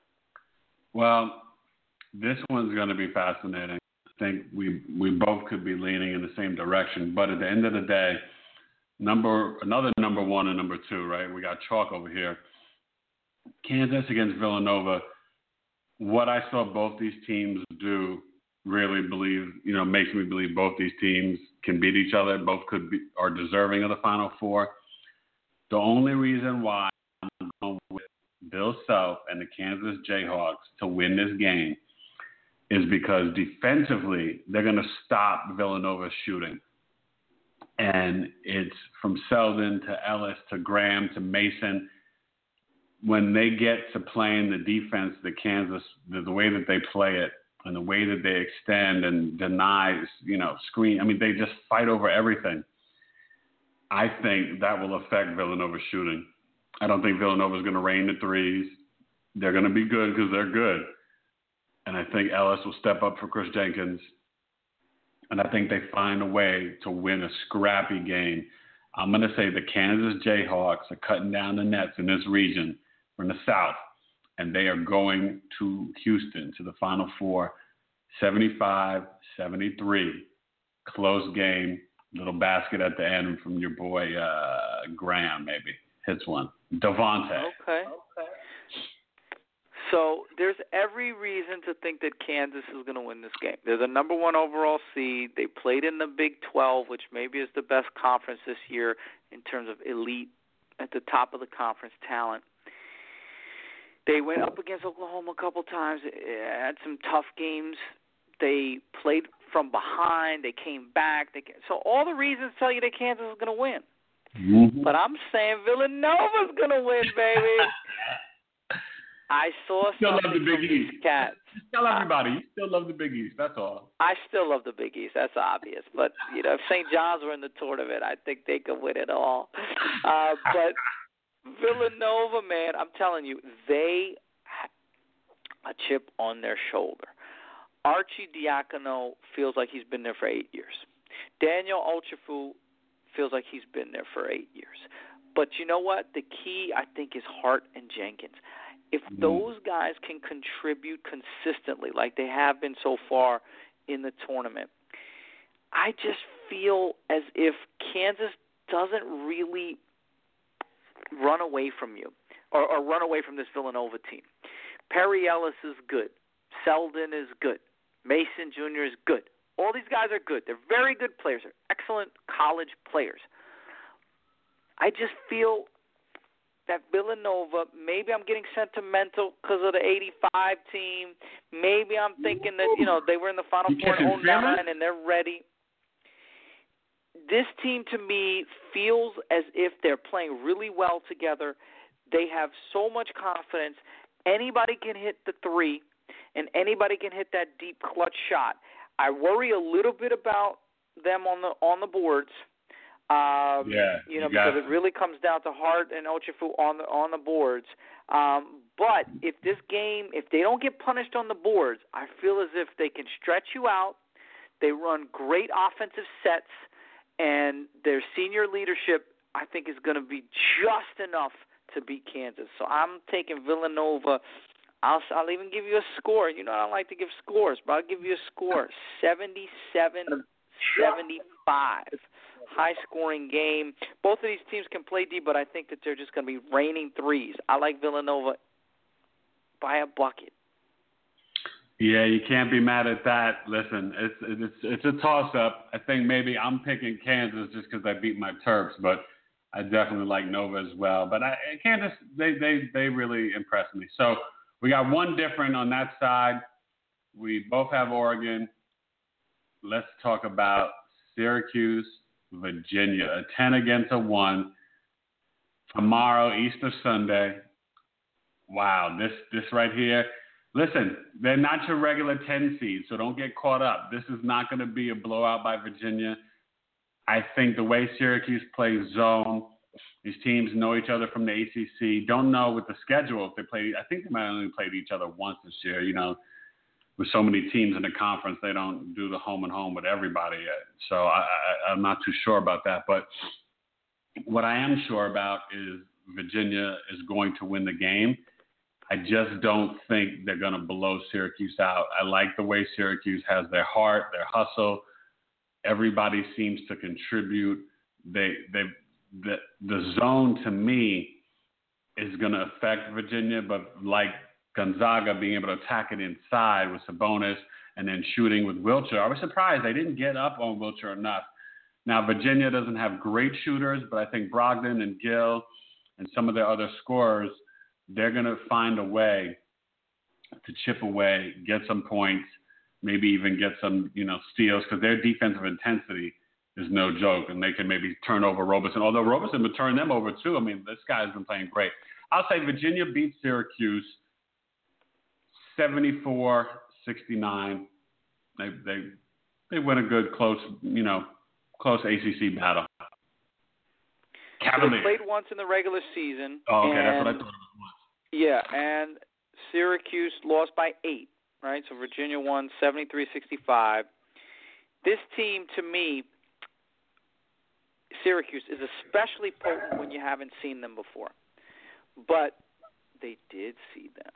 Speaker 4: Well, this one's going to be fascinating. I think we we both could be leaning in the same direction, but at the end of the day, number another number one and number two, right? We got chalk over here. Kansas against Villanova. What I saw both these teams do really believe, you know, makes me believe both these teams can beat each other. Both could be, are deserving of the Final Four. The only reason why I'm going with Bill Self and the Kansas Jayhawks to win this game is because defensively they're going to stop Villanova's shooting. And it's from Selden to Ellis to Graham to Mason. When they get to playing the defense, the Kansas, the, the way that they play it and the way that they extend and deny, you know, screen, I mean, they just fight over everything. I think that will affect Villanova's shooting. I don't think Villanova's going to rain the threes. They're going to be good because they're good. And I think Ellis will step up for Chris Jenkins. And I think they find a way to win a scrappy game. I'm going to say the Kansas Jayhawks are cutting down the nets in this region from the South, and they are going to Houston to the Final Four, seventy-five seventy-three. Close game, little basket at the end from your boy uh, Graham, maybe. Hits one. Devontae.
Speaker 3: Okay. okay. So there's every reason to think that Kansas is going to win this game. They're the number one overall seed. They played in the Big twelve, which maybe is the best conference this year in terms of elite at the top of the conference talent. They went up against Oklahoma a couple times, had some tough games. They played from behind. They came back. They, so all the reasons tell you that Kansas is going to win. Mm-hmm. But I'm saying Villanova's going to win, baby. I saw
Speaker 4: still
Speaker 3: something
Speaker 4: love the Big East.
Speaker 3: Cats.
Speaker 4: Still everybody. You still love the Big East. That's all.
Speaker 3: I still love the Big East. That's obvious. But, you know, if Saint John's were in the tournament, I think they could win it all. Uh, but Villanova, man, I'm telling you, they have a chip on their shoulder. Archie Diacono feels like he's been there for eight years. Daniel Ochefu feels like he's been there for eight years. But you know what? The key, I think, is Hart and Jenkins. If those guys can contribute consistently like they have been so far in the tournament, I just feel as if Kansas doesn't really run away from you or, or run away from this Villanova team. Perry Ellis is good. Selden is good. Mason Junior is good. All these guys are good. They're very good players. They're excellent college players. I just feel that Villanova, maybe I'm getting sentimental because of the eighty-five team. Maybe I'm thinking that, you know, they were in the Final Four in oh nine and they're ready. This team, to me, feels as if they're playing really well together. They have so much confidence. Anybody can hit the three, and anybody can hit that deep clutch shot. I worry a little bit about them on the on the boards. Um,
Speaker 4: yeah,
Speaker 3: you know,
Speaker 4: you
Speaker 3: because it really comes down to Hart and Ochefu on the on the boards. Um, but if this game, if they don't get punished on the boards, I feel as if they can stretch you out. They run great offensive sets, and their senior leadership, I think, is going to be just enough to beat Kansas. So I'm taking Villanova. I'll, I'll even give you a score. You know, I don't like to give scores, but I'll give you a score, seventy-seven seventy-five. High-scoring game. Both of these teams can play D, but I think that they're just going to be raining threes. I like Villanova by a bucket.
Speaker 4: Yeah, you can't be mad at that. Listen, it's it's it's a toss-up. I think maybe I'm picking Kansas just because I beat my Terps, but I definitely like Nova as well. But I, Kansas, they, they, they really impressed me. So we got one different on that side. We both have Oregon. Let's talk about Syracuse, Virginia. A ten against a one. Tomorrow, Easter Sunday. Wow, this this right here. Listen, they're not your regular ten seed, so don't get caught up. This is not going to be a blowout by Virginia. I think the way Syracuse plays zone, these teams know each other from the A C C. Don't know with the schedule if they play. I think they might only played each other once this year. You know, with so many teams in the conference, they don't do the home and home with everybody yet. So I, I, I'm not too sure about that. But what I am sure about is Virginia is going to win the game. I just don't think they're going to blow Syracuse out. I like the way Syracuse has their heart, their hustle. Everybody seems to contribute. They, they, the, the zone to me is going to affect Virginia, but like Gonzaga being able to attack it inside with Sabonis and then shooting with Wiltshire, I was surprised they didn't get up on Wiltshire enough. Now, Virginia doesn't have great shooters, but I think Brogdon and Gill and some of their other scorers, they're going to find a way to chip away, get some points, maybe even get some, you know, steals, because their defensive intensity is no joke, and they can maybe turn over Roberson. Although Roberson would turn them over too. I mean, this guy's been playing great. I'll say Virginia beats Syracuse seventy-four sixty-nine. They they they win a good close, you know, close A C C battle.
Speaker 3: So they played once in the regular season.
Speaker 4: Oh, okay,
Speaker 3: and,
Speaker 4: that's what I thought it was.
Speaker 3: Yeah, and Syracuse lost by eight, right? So Virginia won seventy-three sixty-five. This team, to me, Syracuse, is especially potent when you haven't seen them before. But they did see them.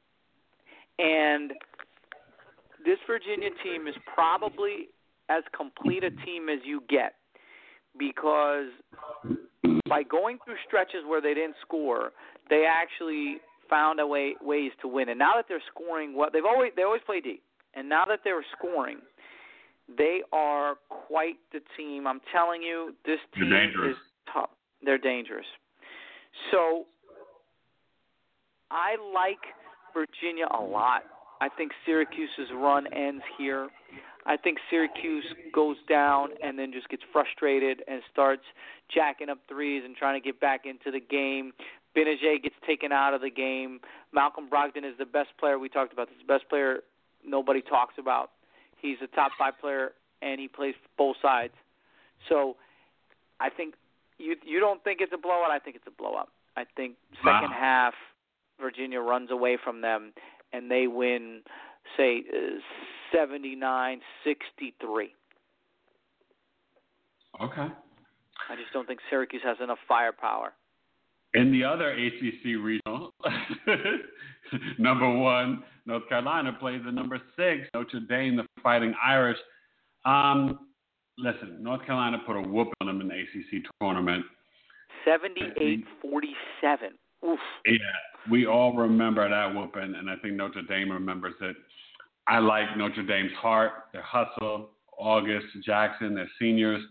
Speaker 3: And this Virginia team is probably as complete a team as you get, because by going through stretches where they didn't score, they actually found a way ways to win. And now that they're scoring, what they've always they always play D. And now that they're scoring, they are quite the team. I'm telling you, this team is tough. They're dangerous. So I like Virginia a lot. I think Syracuse's run ends here. I think Syracuse goes down and then just gets frustrated and starts jacking up threes and trying to get back into the game. Benajay gets taken out of the game. Malcolm Brogdon is the best player. We talked about this. The best player nobody talks about. He's a top five player, and he plays both sides. So I think you you don't think it's a blowout. I think it's a blowout. I think second wow. half, Virginia runs away from them, and they win, say, seventy-nine sixty-three.
Speaker 4: Okay.
Speaker 3: I just don't think Syracuse has enough firepower.
Speaker 4: In the other A C C regional, number one, North Carolina plays the number six, Notre Dame, the Fighting Irish. Um, listen, North Carolina put a whoop on them in the A C C tournament.
Speaker 3: seventy-eight forty-seven. Oof.
Speaker 4: Yeah, we all remember that whooping, and I think Notre Dame remembers it. I like Notre Dame's heart, their hustle, August, Jackson, their seniors.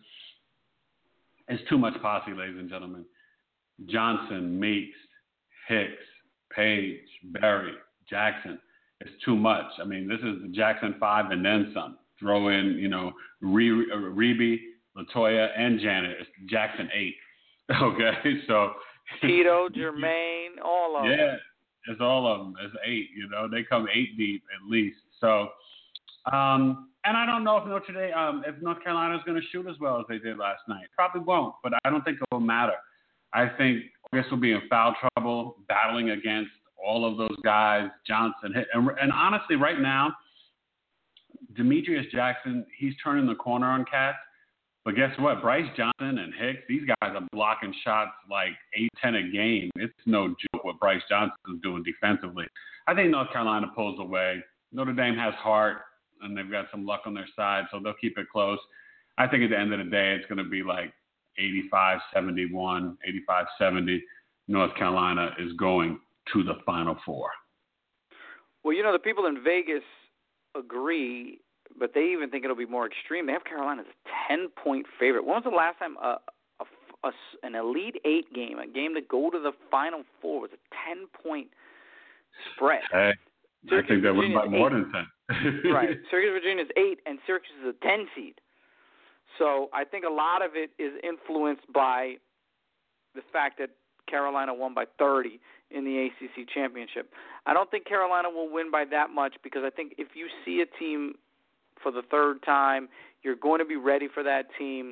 Speaker 4: It's too much posse, ladies and gentlemen. Johnson, Meeks, Hicks, Page, Berry, Jackson. It's too much. I mean, this is the Jackson five and then some. Throw in, you know, Reeby, Latoya, and Janet. It's Jackson eight. Okay, so
Speaker 3: Tito, Jermaine, all of
Speaker 4: yeah,
Speaker 3: them.
Speaker 4: Yeah, it's all of them. It's eight. You know, they come eight deep at least. So, um, and I don't know if Notre Dame, um, if North Carolina is going to shoot as well as they did last night. Probably won't, but I don't think it will matter. I think August will be in foul trouble, battling against all of those guys, Johnson. And, and honestly, right now, Demetrius Jackson, he's turning the corner on cats. But guess what? Bryce Johnson and Hicks, these guys are blocking shots like eight, ten a game. It's no joke what Bryce Johnson is doing defensively. I think North Carolina pulls away. Notre Dame has heart, and they've got some luck on their side, so they'll keep it close. I think at the end of the day, it's going to be like eighty-five seventy-one, eighty-five seventy. North Carolina is going to the Final Four.
Speaker 3: Well, you know, the people in Vegas agree, but they even think it'll be more extreme. They have Carolina as a ten-point favorite. When was the last time a, a, a, an Elite Eight game, a game to go to the Final Four, was a ten-point spread?
Speaker 4: Hey,
Speaker 3: Syracuse,
Speaker 4: I think that was by more
Speaker 3: eight.
Speaker 4: than ten.
Speaker 3: Right. Syracuse, Virginia is eight, and Syracuse is a ten seed. So I think a lot of it is influenced by the fact that Carolina won by thirty in the A C C championship. I don't think Carolina will win by that much because I think if you see a team for the third time, you're going to be ready for that team.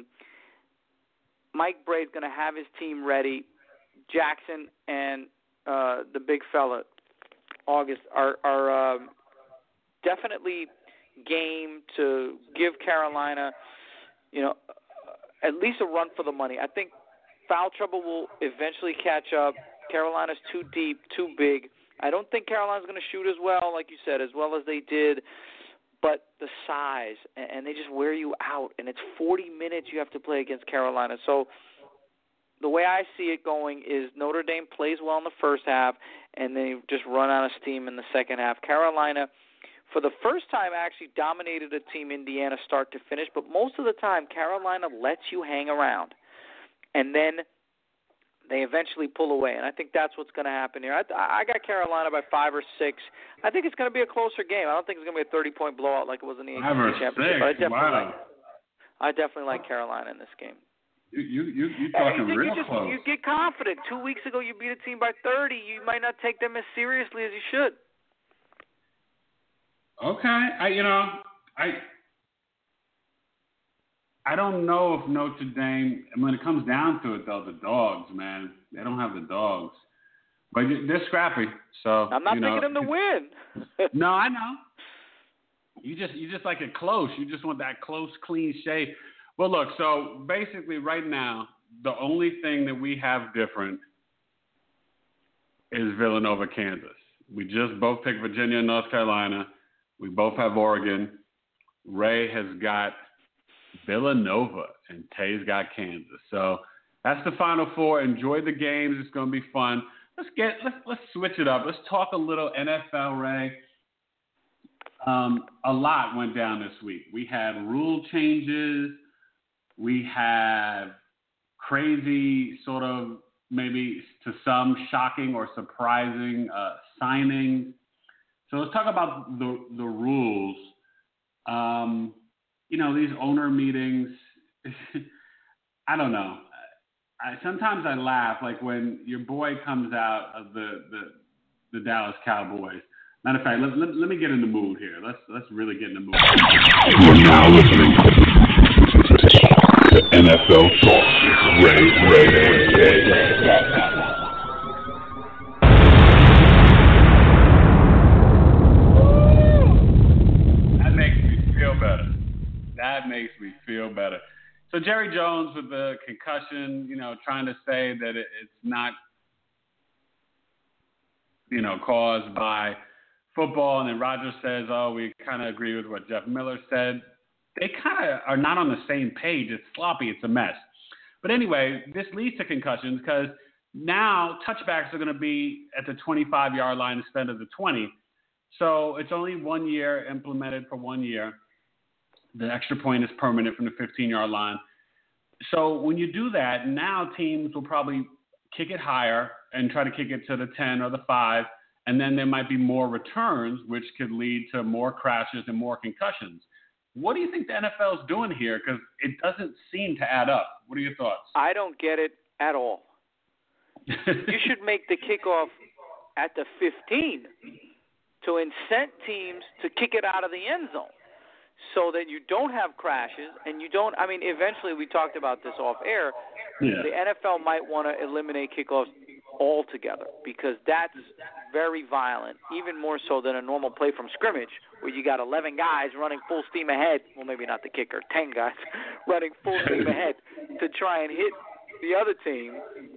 Speaker 3: Mike Bray's going to have his team ready. Jackson and uh, the big fella, August, are, are uh, definitely game to give Carolina, you know, at least a run for the money. I think foul trouble will eventually catch up. Carolina's too deep, too big. I don't think Carolina's going to shoot as well, like you said, as well as they did. But the size, and they just wear you out. And it's forty minutes you have to play against Carolina. So the way I see it going is Notre Dame plays well in the first half, and they just run out of steam in the second half. Carolina, for the first time, actually dominated a team, Indiana, start to finish. But most of the time, Carolina lets you hang around. And then they eventually pull away, and I think that's what's going to happen here. I, I got Carolina by five or six. I think it's going to be a closer game. I don't think it's going to be a thirty-point blowout like it was in the A C C championship. But I definitely
Speaker 4: wow.
Speaker 3: like, I definitely like Carolina in this game.
Speaker 4: You you you you talking
Speaker 3: you
Speaker 4: real
Speaker 3: you just,
Speaker 4: close.
Speaker 3: You get confident. Two weeks ago, you beat a team by thirty. You might not take them as seriously as you should.
Speaker 4: Okay, I you know I. I don't know if Notre Dame, and when it comes down to it, though, the dogs, man, they don't have the dogs. But they're scrappy. So
Speaker 3: I'm not
Speaker 4: you know,
Speaker 3: picking them to win.
Speaker 4: No, I know. You just you just like it close. You just want that close, clean shave. Well, look, so basically right now, the only thing that we have different is Villanova, Kansas. We just both picked Virginia and North Carolina. We both have Oregon. Ray has got Villanova, and Tay's got Kansas. So that's the Final Four. Enjoy the games. It's going to be fun. Let's get let's let's switch it up. Let's talk a little N F L, Ray. Um, a lot went down this week. We had rule changes. We have crazy, sort of maybe to some shocking or surprising uh, signings. So let's talk about the the rules. Um, You know, these owner meetings, I don't know. I, sometimes I laugh, like when your boy comes out of the, the, the Dallas Cowboys. Matter of fact, let, let, let me get in the mood here. Let's let's really get in the mood.
Speaker 5: You're now listening to N F L Talk with Ray, Ray, Ray, Ray.
Speaker 4: That makes me feel better. That makes me feel better. So Jerry Jones with the concussion, you know, trying to say that it, it's not, you know, caused by football. And then Rodgers says, oh, we kind of agree with what Jeff Miller said. They kind of are not on the same page. It's sloppy. It's a mess. But anyway, this leads to concussions because now touchbacks are going to be at the twenty-five-yard line instead of the twenty. So it's only one year implemented for one year. The extra point is permanent from the fifteen-yard line. So when you do that, now teams will probably kick it higher and try to kick it to the ten or the five, and then there might be more returns, which could lead to more crashes and more concussions. What do you think the N F L is doing here? Because it doesn't seem to add up. What are your thoughts?
Speaker 3: I don't get it at all. You should make the kickoff at the fifteen to incent teams to kick it out of the end zone so that you don't have crashes and you don't – I mean, eventually we talked about this off air.
Speaker 4: Yeah.
Speaker 3: The N F L might want to eliminate kickoffs altogether because that's very violent, even more so than a normal play from scrimmage where you got eleven guys running full steam ahead. Well, maybe not the kicker, ten guys running full steam ahead to try and hit the other team.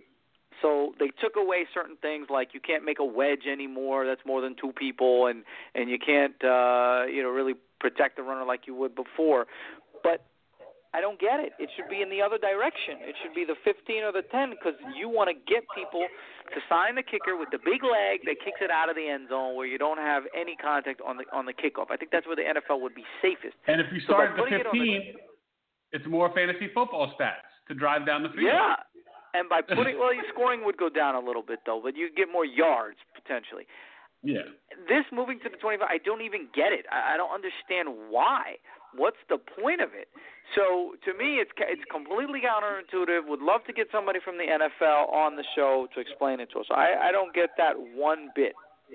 Speaker 3: So they took away certain things like you can't make a wedge anymore. That's more than two people, and, and you can't uh, you know really protect the runner like you would before. But I don't get it. It should be in the other direction. It should be the fifteen or the ten because you want to get people to sign the kicker with the big leg that kicks it out of the end zone where you don't have any contact on the on the kickoff. I think that's where the N F L would be safest.
Speaker 4: And if you
Speaker 3: So
Speaker 4: start
Speaker 3: by
Speaker 4: at the
Speaker 3: putting it on
Speaker 4: fifteen,
Speaker 3: the,
Speaker 4: it's more fantasy football stats to drive down the field.
Speaker 3: yeah. And by putting, well, your scoring would go down a little bit, though, but you get more yards, potentially.
Speaker 4: Yeah.
Speaker 3: This moving to the twenty-five, I don't even get it. I, I don't understand why. What's the point of it? So, to me, it's it's completely counterintuitive. Would love to get somebody from the N F L on the show to explain it to us. So I, I don't get that one bit.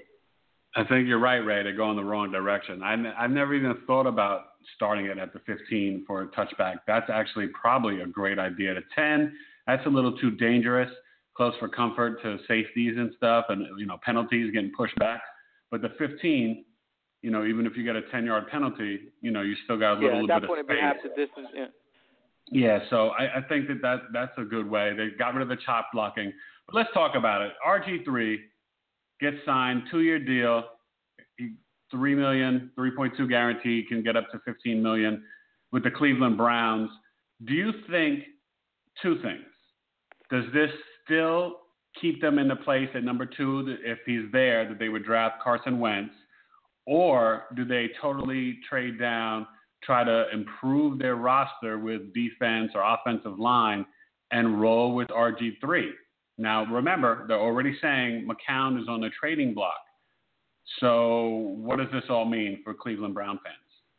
Speaker 4: I think you're right, Ray. They go in the wrong direction. I, I've never even thought about starting it at the fifteen for a touchback. That's actually probably a great idea. The ten, that's a little too dangerous, close for comfort to safeties and stuff, and you know penalties getting pushed back. But the fifteen, you know, even if you get a ten-yard penalty, you know, you still got a little,
Speaker 3: yeah,
Speaker 4: little
Speaker 3: at that
Speaker 4: bit
Speaker 3: point
Speaker 4: of
Speaker 3: it
Speaker 4: space.
Speaker 3: half the distance. Yeah.
Speaker 4: Yeah, so I, I think that, that that's a good way. They got rid of the chop blocking. But let's talk about it. R G three gets signed, two-year deal, three million dollars, three point two guarantee, can get up to fifteen million dollars with the Cleveland Browns. Do you think two things? Does this still keep them in the place at number two, that if he's there, that they would draft Carson Wentz? Or do they totally trade down, try to improve their roster with defense or offensive line and roll with R G three? Now, remember, they're already saying McCown is on the trading block. So what does this all mean for Cleveland Brown fans?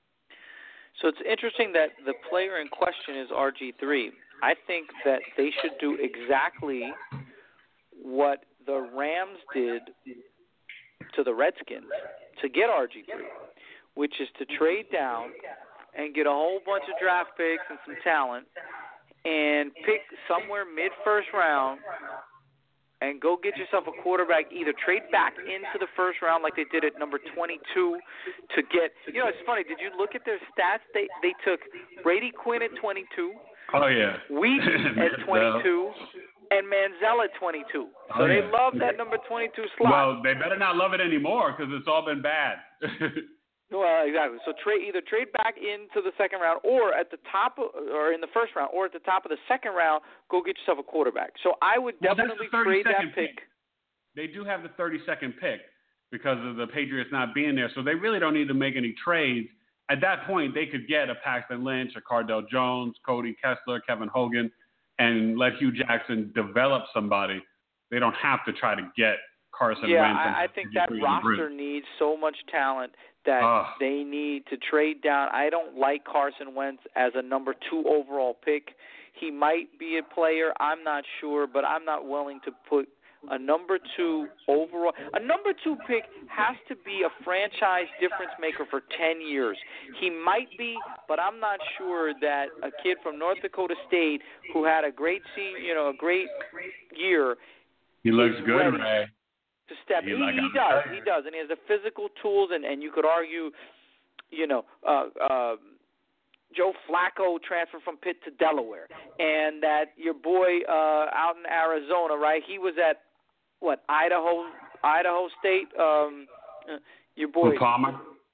Speaker 3: So it's interesting that the player in question is R G three. I think that they should do exactly what the Rams did to the Redskins to get R G three, which is to trade down and get a whole bunch of draft picks and some talent and pick somewhere mid-first round and go get yourself a quarterback, either trade back into the first round like they did at number twenty-two to get – you know, it's funny. Did you look at their stats? They they took Brady Quinn at twenty-two.
Speaker 4: Oh, yeah.
Speaker 3: Wheat at twenty-two. And Manziel at twenty-two. So
Speaker 4: oh,
Speaker 3: they
Speaker 4: yeah.
Speaker 3: love that number twenty-two slot.
Speaker 4: Well, they better not love it anymore because it's all been bad.
Speaker 3: Well, exactly. So trade either trade back into the second round, or at the top, of, or in the first round, or at the top of the second round, go get yourself a quarterback. So I would
Speaker 4: well,
Speaker 3: definitely trade that pick.
Speaker 4: pick. They do have the thirty-second pick because of the Patriots not being there, so they really don't need to make any trades. At that point, they could get a Paxton Lynch, a Cardell Jones, Cody Kessler, Kevin Hogan, and let Hugh Jackson develop somebody. They don't have to try to get Carson
Speaker 3: yeah,
Speaker 4: Wentz.
Speaker 3: Yeah, I, I think that roster needs so much talent that
Speaker 4: uh,
Speaker 3: they need to trade down. I don't like Carson Wentz as a number two overall pick. He might be a player. I'm not sure, but I'm not willing to put a number two overall. A number two pick has to be a franchise difference maker for ten years. He might be, but I'm not sure that a kid from North Dakota State who had a great se- you know, a great year.
Speaker 4: He looks good, Ray.
Speaker 3: To step, he, he, like he does, he does, and he has the physical tools, and, and you could argue, you know, uh, uh, Joe Flacco transferred from Pitt to Delaware, and that your boy uh, out in Arizona, right? He was at what Idaho, Idaho State. Um, your boy
Speaker 4: Who, Palmer.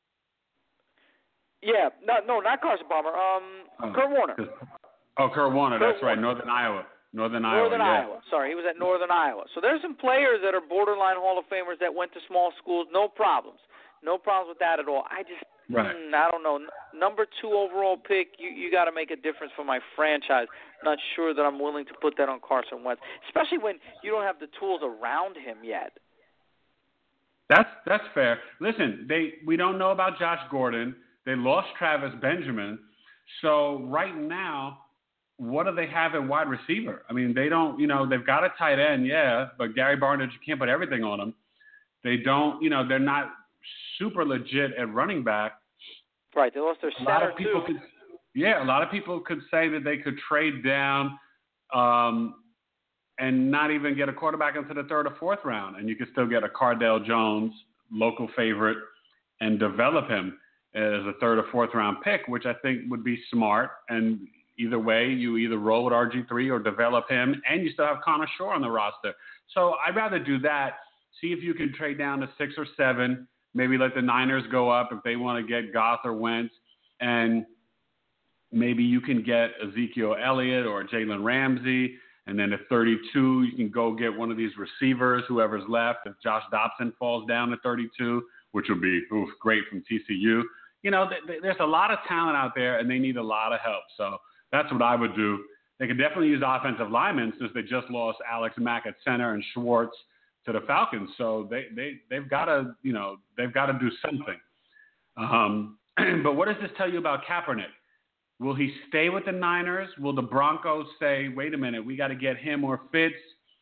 Speaker 3: Yeah, no, no, not Carson Palmer. Um,
Speaker 4: oh.
Speaker 3: Kurt Warner.
Speaker 4: Oh, Kurt Warner.
Speaker 3: Kurt
Speaker 4: that's right.
Speaker 3: Warner.
Speaker 4: Northern Iowa. Northern,
Speaker 3: Northern
Speaker 4: Iowa.
Speaker 3: Iowa.
Speaker 4: Yeah.
Speaker 3: Sorry, he was at Northern Iowa. So there's some players that are borderline Hall of Famers that went to small schools. No problems. No problems with that at all. I just,
Speaker 4: right.
Speaker 3: mm, I don't know. N- number two overall pick, you, you got to make a difference for my franchise. Not sure that I'm willing to put that on Carson Wentz, especially when you don't have the tools around him yet.
Speaker 4: That's that's fair. Listen, they we don't know about Josh Gordon. They lost Travis Benjamin. So right now, what do they have at wide receiver? I mean, they don't, you know, they've got a tight end, yeah, but Gary Barnidge, you can't put everything on him. They don't, you know, they're not super legit at running back.
Speaker 3: Right, they lost their
Speaker 4: a lot
Speaker 3: center
Speaker 4: of people
Speaker 3: too.
Speaker 4: Could, yeah, a lot of people could say that they could trade down um, and not even get a quarterback into the third or fourth round, and you could still get a Cardale Jones, local favorite, and develop him as a third or fourth round pick, which I think would be smart. And either way, you either roll with R G three or develop him, and you still have Connor Shore on the roster. So I'd rather do that. See if you can trade down to six or seven. Maybe let the Niners go up if they want to get Goff or Wentz, and maybe you can get Ezekiel Elliott or Jalen Ramsey. And then at thirty-two, you can go get one of these receivers, whoever's left. If Josh Dobson falls down to thirty-two, which would be oof, great from T C U. You know, th- th- there's a lot of talent out there, and they need a lot of help. So that's what I would do. They could definitely use offensive linemen since they just lost Alex Mack at center and Schwartz to the Falcons. So they, they, they've got to, you know, they've got to do something. Um, but what does this tell you about Kaepernick? Will he stay with the Niners? Will the Broncos say, wait a minute, we got to get him or Fitz?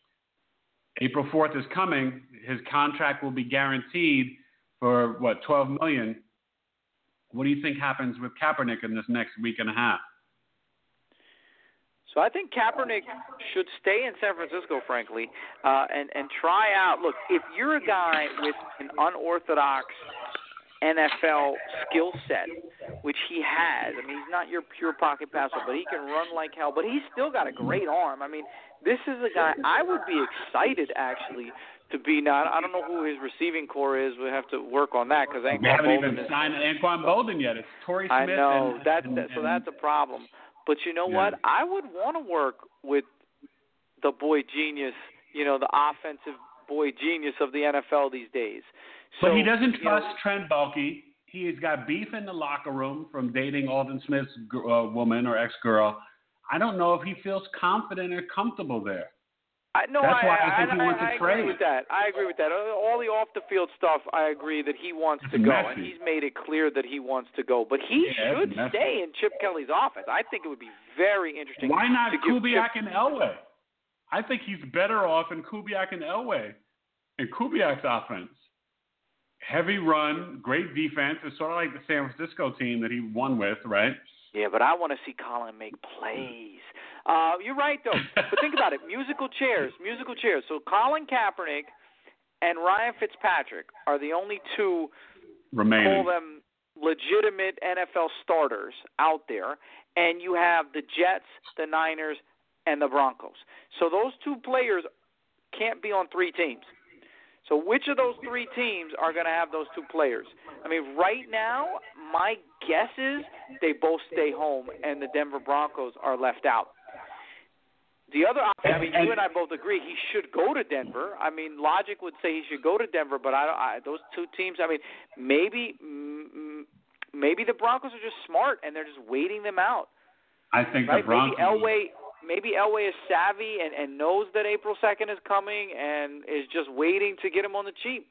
Speaker 4: April fourth is coming. His contract will be guaranteed for, what, twelve million dollars. What do you think happens with Kaepernick in this next week and a half?
Speaker 3: So I think Kaepernick should stay in San Francisco, frankly, uh, and, and try out. Look, if you're a guy with an unorthodox N F L skill set, which he has. I mean, he's not your pure pocket passer, but he can run like hell. But he's still got a great arm. I mean, this is a guy I would be excited, actually, to be now. I don't know who his receiving core is. We have to work on that because
Speaker 4: we haven't even is, signed Anquan Bolden yet. It's Torrey Smith.
Speaker 3: I know.
Speaker 4: And,
Speaker 3: that,
Speaker 4: and,
Speaker 3: that, so that's a problem. But you know
Speaker 4: yeah.
Speaker 3: what? I would want to work with the boy genius, you know, the offensive boy genius of the N F L these days. So,
Speaker 4: but he doesn't trust
Speaker 3: know,
Speaker 4: Trent Baalke. He's got beef in the locker room from dating Alden Smith's uh, woman or ex-girl. I don't know if he feels confident or comfortable there.
Speaker 3: I, no,
Speaker 4: That's
Speaker 3: I,
Speaker 4: why I think
Speaker 3: I,
Speaker 4: he wants
Speaker 3: I,
Speaker 4: to
Speaker 3: I
Speaker 4: trade.
Speaker 3: agree with that. I agree with that. All the off-the-field stuff, I agree that he wants
Speaker 4: it's
Speaker 3: to go,
Speaker 4: messy.
Speaker 3: and he's made it clear that he wants to go. But he
Speaker 4: yeah,
Speaker 3: should stay in Chip Kelly's offense. I think it would be very interesting.
Speaker 4: Why not
Speaker 3: to give
Speaker 4: Kubiak
Speaker 3: Chip...
Speaker 4: and Elway? I think he's better off in Kubiak and Elway. In Kubiak's offense. Heavy run, great defense. It's sort of like the San Francisco team that he won with, right?
Speaker 3: Yeah, but I want to see Colin make plays. Uh, you're right, though. But think about it. Musical chairs, musical chairs. So Colin Kaepernick and Ryan Fitzpatrick are the only two,
Speaker 4: remaining.
Speaker 3: call them legitimate N F L starters out there. And you have the Jets, the Niners, and the Broncos. So those two players can't be on three teams. So which of those three teams are going to have those two players? I mean, right now, my guess is they both stay home and the Denver Broncos are left out. The other option, I mean, you and I both agree he should go to Denver. I mean, logic would say he should go to Denver, but I, I those two teams, I mean, maybe maybe the Broncos are just smart and they're just waiting them out.
Speaker 4: I think
Speaker 3: right?
Speaker 4: the Broncos.
Speaker 3: Maybe Elway, maybe Elway is savvy and, and knows that April second is coming and is just waiting to get him on the cheap.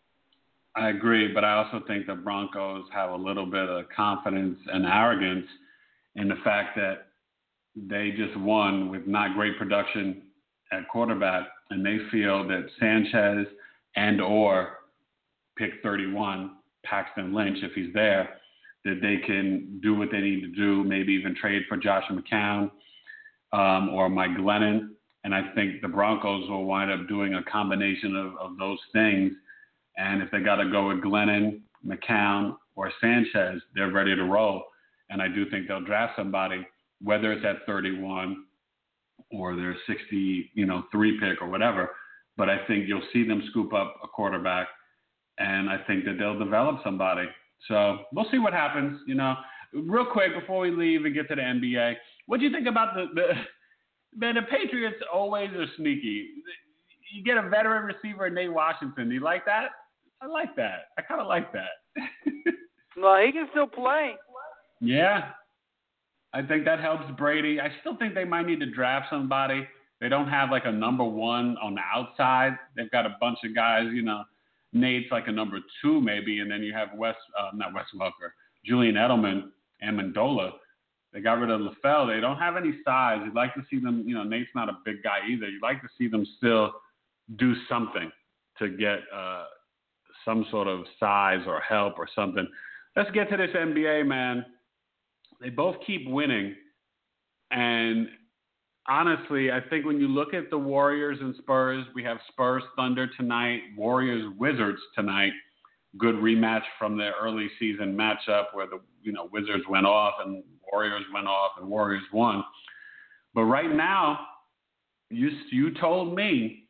Speaker 4: I agree, but I also think the Broncos have a little bit of confidence and arrogance in the fact that they just won with not great production at quarterback, and they feel that Sanchez and or pick thirty-one, Paxton Lynch, if he's there, that they can do what they need to do, maybe even trade for Josh McCown um, or Mike Glennon. And I think the Broncos will wind up doing a combination of, of those things. And if they got to go with Glennon, McCown, or Sanchez, they're ready to roll. and I do think they'll draft somebody, whether it's at thirty-one or their sixty, you know, three pick or whatever. But I think you'll see them scoop up a quarterback, and I think that they'll develop somebody. So we'll see what happens. You know, real quick before we leave and get to the N B A, what do you think about the the man? The Patriots always are sneaky. You get a veteran receiver, Nate Washington. Do you like that? I like that. I kind of like that.
Speaker 3: No, he can still play.
Speaker 4: Yeah. I think that helps Brady. I still think they might need to draft somebody. They don't have like a number one on the outside. They've got a bunch of guys, you know. Nate's like a number two maybe, and then you have Wes, uh, not Wes Welker, Julian Edelman, and Mendola. They got rid of LaFell. They don't have any size. You'd like to see them, you know, Nate's not a big guy either. You'd like to see them still do something to get uh, some sort of size or help or something. Let's get to this N B A, man. They both keep winning. And honestly, I think when you look at the Warriors and Spurs, we have Spurs Thunder tonight, Warriors Wizards tonight. Good rematch from their early season matchup where the you know Wizards went off and Warriors went off and Warriors won. But right now, you you told me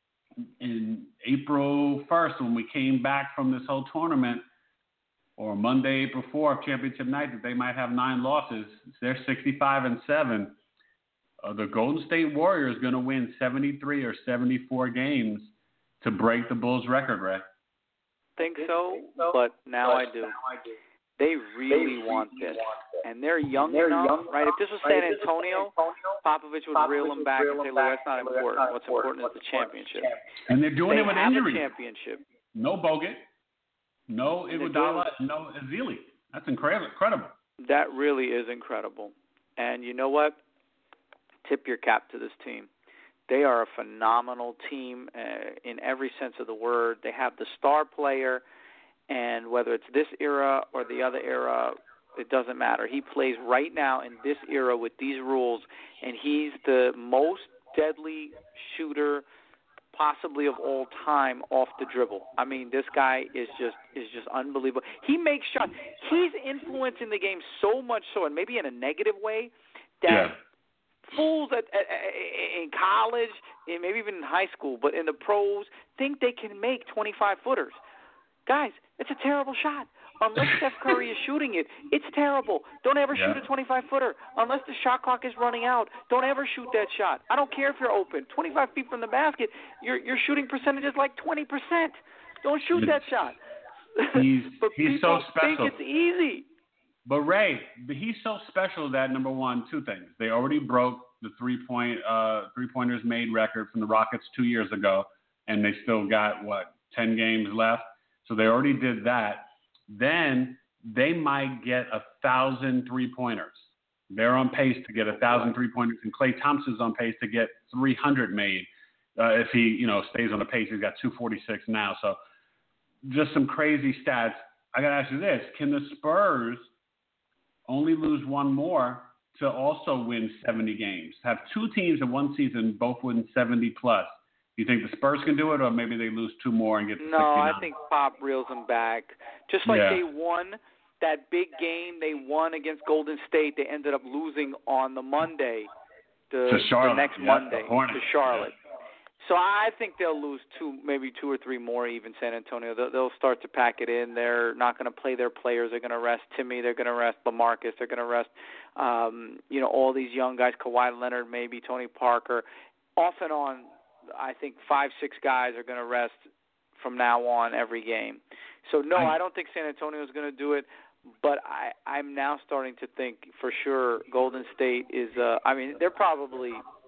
Speaker 4: in April first when we came back from this whole tournament, or Monday, April fourth, championship night, that they might have nine losses. They're sixty-five and seven. Uh, the Golden State Warriors going to win seventy-three or seventy-four games to break the Bulls' record, Ray.
Speaker 3: Think so, but now I do. They really want this, and they're young enough, right? If this was San Antonio, Popovich would reel them back and say, "Well, that's not important. What's important is the championship."
Speaker 4: And they're doing
Speaker 3: they
Speaker 4: it with
Speaker 3: have
Speaker 4: injuries.
Speaker 3: A championship.
Speaker 4: No Bogut, no Iguodala, no Ezeli. That's incredible. Incredible.
Speaker 3: That really is incredible. And you know what? Tip your cap to this team. They are a phenomenal team uh, in every sense of the word. They have the star player, and whether it's this era or the other era, it doesn't matter. He plays right now in this era with these rules, and he's the most deadly shooter possibly of all time off the dribble. I mean, this guy is just is just unbelievable. He makes shots. He's influencing the game so much so, and maybe in a negative way, that
Speaker 4: yeah.
Speaker 3: fools at, at, in college, and maybe even in high school, but in the pros, think they can make twenty-five footers. Guys, it's a terrible shot. Unless Steph Curry is shooting it, it's terrible. Don't ever
Speaker 4: yeah.
Speaker 3: shoot a twenty-five footer. Unless the shot clock is running out, don't ever shoot that shot. I don't care if you're open. twenty-five feet from the basket, your your shooting percentage is like twenty percent. Don't shoot that shot.
Speaker 4: He's,
Speaker 3: but
Speaker 4: he's
Speaker 3: people
Speaker 4: so special.
Speaker 3: think it's easy.
Speaker 4: But Ray, he's so special that, number one, two things. They already broke the three-point uh, three-pointers made record from the Rockets two years ago, and they still got, what, ten games left? So they already did that. Then they might get a thousand three-pointers. They're on pace to get a thousand three-pointers, and Klay Thompson's on pace to get three hundred made uh, if he, you know, stays on the pace. He's got two forty-six now. So just some crazy stats. I got to ask you this. Can the Spurs only lose one more to also win seventy games? Have two teams in one season both win seventy plus. Do you think the Spurs can do it, or maybe they lose two more and get to
Speaker 3: No,
Speaker 4: sixty-nine?
Speaker 3: I think Pop reels them back. Just like
Speaker 4: yeah.
Speaker 3: they won that big game they won against Golden State, they ended up losing on the Monday, the,
Speaker 4: to Charlotte.
Speaker 3: the next
Speaker 4: yeah,
Speaker 3: Monday
Speaker 4: to
Speaker 3: Charlotte.
Speaker 4: Yeah.
Speaker 3: So I think they'll lose two, maybe two or three more. Even San Antonio, they'll, they'll start to pack it in. They're not going to play their players. They're going to rest Timmy. They're going to rest LaMarcus. They're going to rest, um, you know, all these young guys. Kawhi Leonard, maybe Tony Parker, off and on. I think five, six guys are going to rest from now on every game. So, no, I, I don't think San Antonio is going to do it, but I, I'm now starting to think for sure Golden State is uh, – I mean, they're probably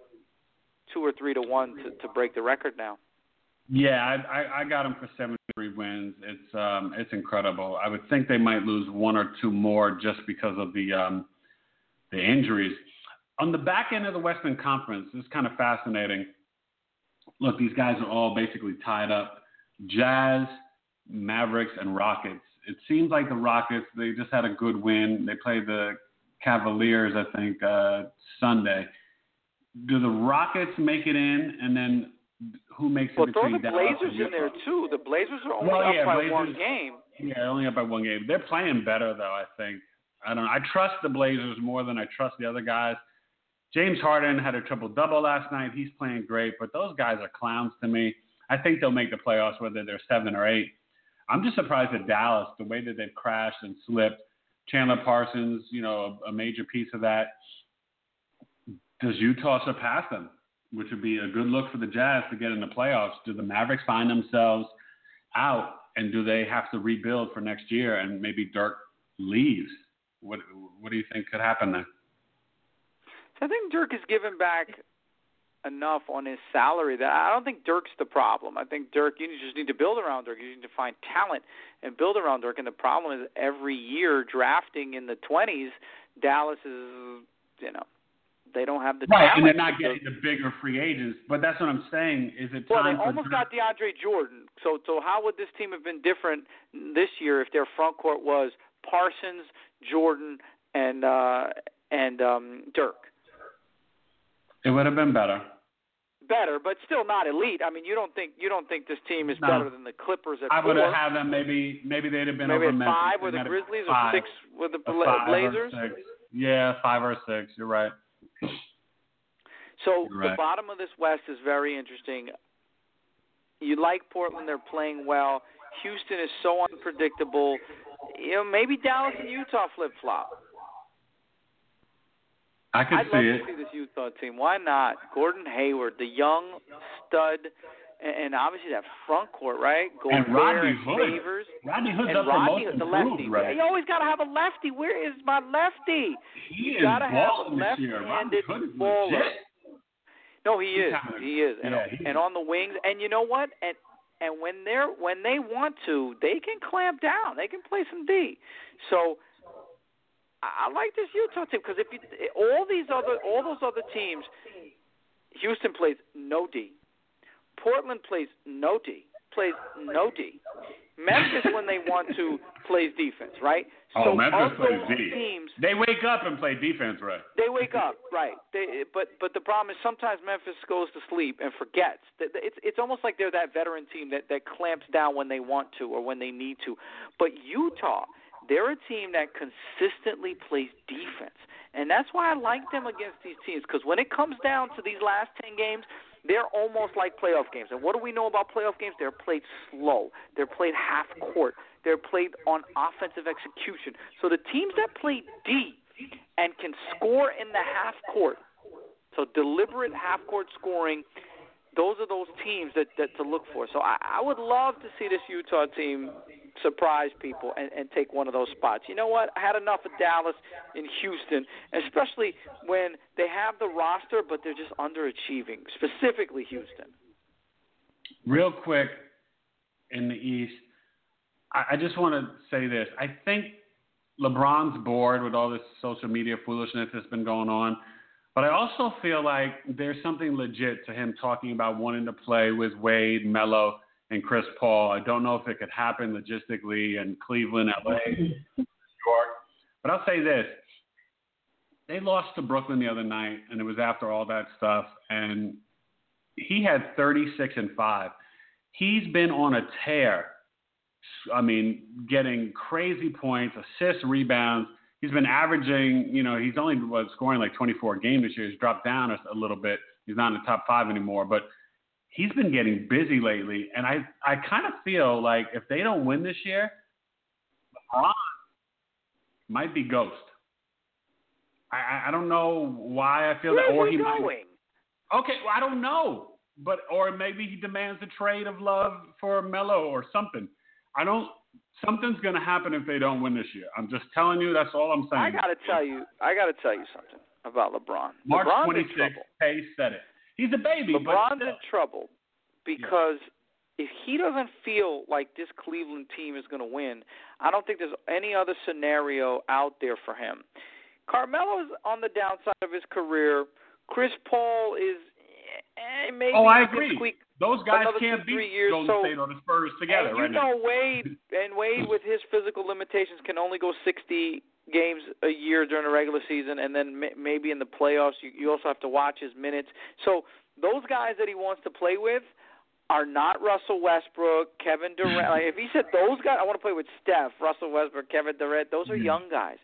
Speaker 3: two or three to one to, to break the record now.
Speaker 4: Yeah, I, I, I got them for seventy-three wins. It's um, it's incredible. I would think they might lose one or two more just because of the um, the injuries. On the back end of the Western Conference, this is kind of fascinating. Look, these guys are all basically tied up. Jazz, Mavericks, and Rockets. It seems like the Rockets, they just had a good win. They played the Cavaliers, I think, uh, Sunday. Do the Rockets make it in, and then who makes it
Speaker 3: well,
Speaker 4: between
Speaker 3: Well, throw the
Speaker 4: Dallas
Speaker 3: Blazers in there, too. The Blazers are only
Speaker 4: well,
Speaker 3: up
Speaker 4: yeah,
Speaker 3: by
Speaker 4: Blazers,
Speaker 3: one game.
Speaker 4: Yeah, only up by one game. They're playing better, though, I think. I don't know. I trust the Blazers more than I trust the other guys. James Harden had a triple-double last night. He's playing great, but those guys are clowns to me. I think they'll make the playoffs whether they're seven or eight. I'm just surprised at Dallas, the way that they've crashed and slipped. Chandler Parsons, you know, a, a major piece of that. Does Utah surpass them, which would be a good look for the Jazz to get in the playoffs? Do the Mavericks find themselves out, and do they have to rebuild for next year and maybe Dirk leaves? What What do you think could happen there?
Speaker 3: I think Dirk has given back enough on his salary that I don't think Dirk's the problem. I think Dirk, you just need to build around Dirk. You need to find talent and build around Dirk. And the problem is every year drafting in the twenties, Dallas is, you know, they don't have the
Speaker 4: right,
Speaker 3: talent.
Speaker 4: and they're not getting the bigger free agents. But that's what I'm saying. Is it time
Speaker 3: well, they
Speaker 4: for
Speaker 3: almost
Speaker 4: Dirk?
Speaker 3: got DeAndre Jordan. So, so how would this team have been different this year if their front court was Parsons, Jordan, and uh, and um, Dirk?
Speaker 4: It would have been better.
Speaker 3: Better, but still not elite. I mean, you don't think you don't think this team is
Speaker 4: No.
Speaker 3: better than the Clippers at
Speaker 4: I
Speaker 3: four?
Speaker 4: would have had them maybe maybe they'd have been
Speaker 3: Maybe
Speaker 4: over
Speaker 3: at
Speaker 4: Memphis.
Speaker 3: five with
Speaker 4: They
Speaker 3: the
Speaker 4: had a
Speaker 3: Grizzlies
Speaker 4: five,
Speaker 3: or six with the
Speaker 4: a
Speaker 3: Bla-
Speaker 4: five or
Speaker 3: Blazers.
Speaker 4: six. Yeah, five or six. You're right.
Speaker 3: So
Speaker 4: You're
Speaker 3: the
Speaker 4: right.
Speaker 3: bottom of this West is very interesting. You like Portland; they're playing well. Houston is so unpredictable. You know, maybe Dallas and Utah flip flop.
Speaker 4: I could
Speaker 3: I'd
Speaker 4: see
Speaker 3: love
Speaker 4: it.
Speaker 3: to see this Utah team. Why not? Gordon Hayward, the young stud, and, and obviously that front court, right? Gobert
Speaker 4: And Rodney
Speaker 3: and
Speaker 4: Hood.
Speaker 3: Favors.
Speaker 4: Rodney Hood's
Speaker 3: And
Speaker 4: up for
Speaker 3: Rodney,
Speaker 4: most
Speaker 3: the
Speaker 4: improved,
Speaker 3: lefty.
Speaker 4: right?
Speaker 3: You always got to have a lefty. Where is my lefty?
Speaker 4: He
Speaker 3: You
Speaker 4: is
Speaker 3: gotta have a
Speaker 4: balling this year. Rodney
Speaker 3: left-handed
Speaker 4: Hood is
Speaker 3: baller.
Speaker 4: legit.
Speaker 3: No, he
Speaker 4: He
Speaker 3: is.
Speaker 4: kinda-
Speaker 3: He is. And,
Speaker 4: yeah, he
Speaker 3: and
Speaker 4: is.
Speaker 3: on the wings. And you know what? And and when they're when they want to, they can clamp down. They can play some D. So I, I like this Utah team because if you, all these other all those other teams, Houston plays no D. Portland plays no D. Plays no D. Memphis, when they want to, plays defense, right?
Speaker 4: Oh,
Speaker 3: So
Speaker 4: Memphis
Speaker 3: of
Speaker 4: plays
Speaker 3: those
Speaker 4: D.
Speaker 3: teams,
Speaker 4: They wake up and play defense, right?
Speaker 3: they wake up, right? They, but but the problem is sometimes Memphis goes to sleep and forgets. It's it's almost like they're that veteran team that, that clamps down when they want to or when they need to. But Utah, they're a team that consistently plays defense, and that's why I like them against these teams because when it comes down to these last ten games, they're almost like playoff games. And what do we know about playoff games? They're played slow. They're played half court. They're played on offensive execution. So the teams that play D and can score in the half court, so deliberate half court scoring, those are those teams that, that to look for. So I, I would love to see this Utah team surprise people and, and take one of those spots. You know what? I had enough of Dallas and Houston, especially when they have the roster, but they're just underachieving, specifically Houston.
Speaker 4: Real quick, in the East, I, I just want to say this. I think LeBron's bored with all this social media foolishness that's been going on, but I also feel like there's something legit to him talking about wanting to play with Wade, Melo, and Chris Paul. I don't know if it could happen logistically in Cleveland, L A, New York. But I'll say this. They lost to Brooklyn the other night, and it was after all that stuff, and he had thirty-six and five. He's been on a tear. I mean, getting crazy points, assists, rebounds. He's been averaging, you know, he's only was scoring like twenty-four a game this year. He's dropped down a, a little bit. He's not in the top five anymore, but he's been getting busy lately, and I, I kind of feel like if they don't win this year, LeBron might be ghost. I, I don't know why I feel
Speaker 3: Where
Speaker 4: that, or
Speaker 3: is he
Speaker 4: he
Speaker 3: going?
Speaker 4: might. Okay, well, I don't know, but or maybe he demands a trade of Love for Melo or something. I don't. Something's going to happen if they don't win this year. I'm just telling you. That's all I'm saying.
Speaker 3: I got to tell you, I got to tell you something about LeBron.
Speaker 4: March
Speaker 3: LeBron's in
Speaker 4: twenty-sixth,
Speaker 3: trouble.
Speaker 4: Hayes said it. He's a baby,
Speaker 3: LeBron's
Speaker 4: but
Speaker 3: in trouble because if he doesn't feel like this Cleveland team is going to win, I don't think there's any other scenario out there for him. Carmelo's on the downside of his career. Chris Paul is eh, maybe
Speaker 4: oh, I
Speaker 3: he can
Speaker 4: agree.
Speaker 3: squeak
Speaker 4: Those guys
Speaker 3: another
Speaker 4: can't
Speaker 3: two, three
Speaker 4: beat
Speaker 3: years,
Speaker 4: Golden
Speaker 3: so,
Speaker 4: State or the Spurs together
Speaker 3: and
Speaker 4: right
Speaker 3: you
Speaker 4: now.
Speaker 3: know Wade and Wade with his physical limitations can only go sixty games a year during the regular season, and then m- maybe in the playoffs you, you also have to watch his minutes. So those guys that he wants to play with are not Russell Westbrook, Kevin Durant. Like if he said those guys, I want to play with Steph, Russell Westbrook, Kevin Durant. Those are young guys.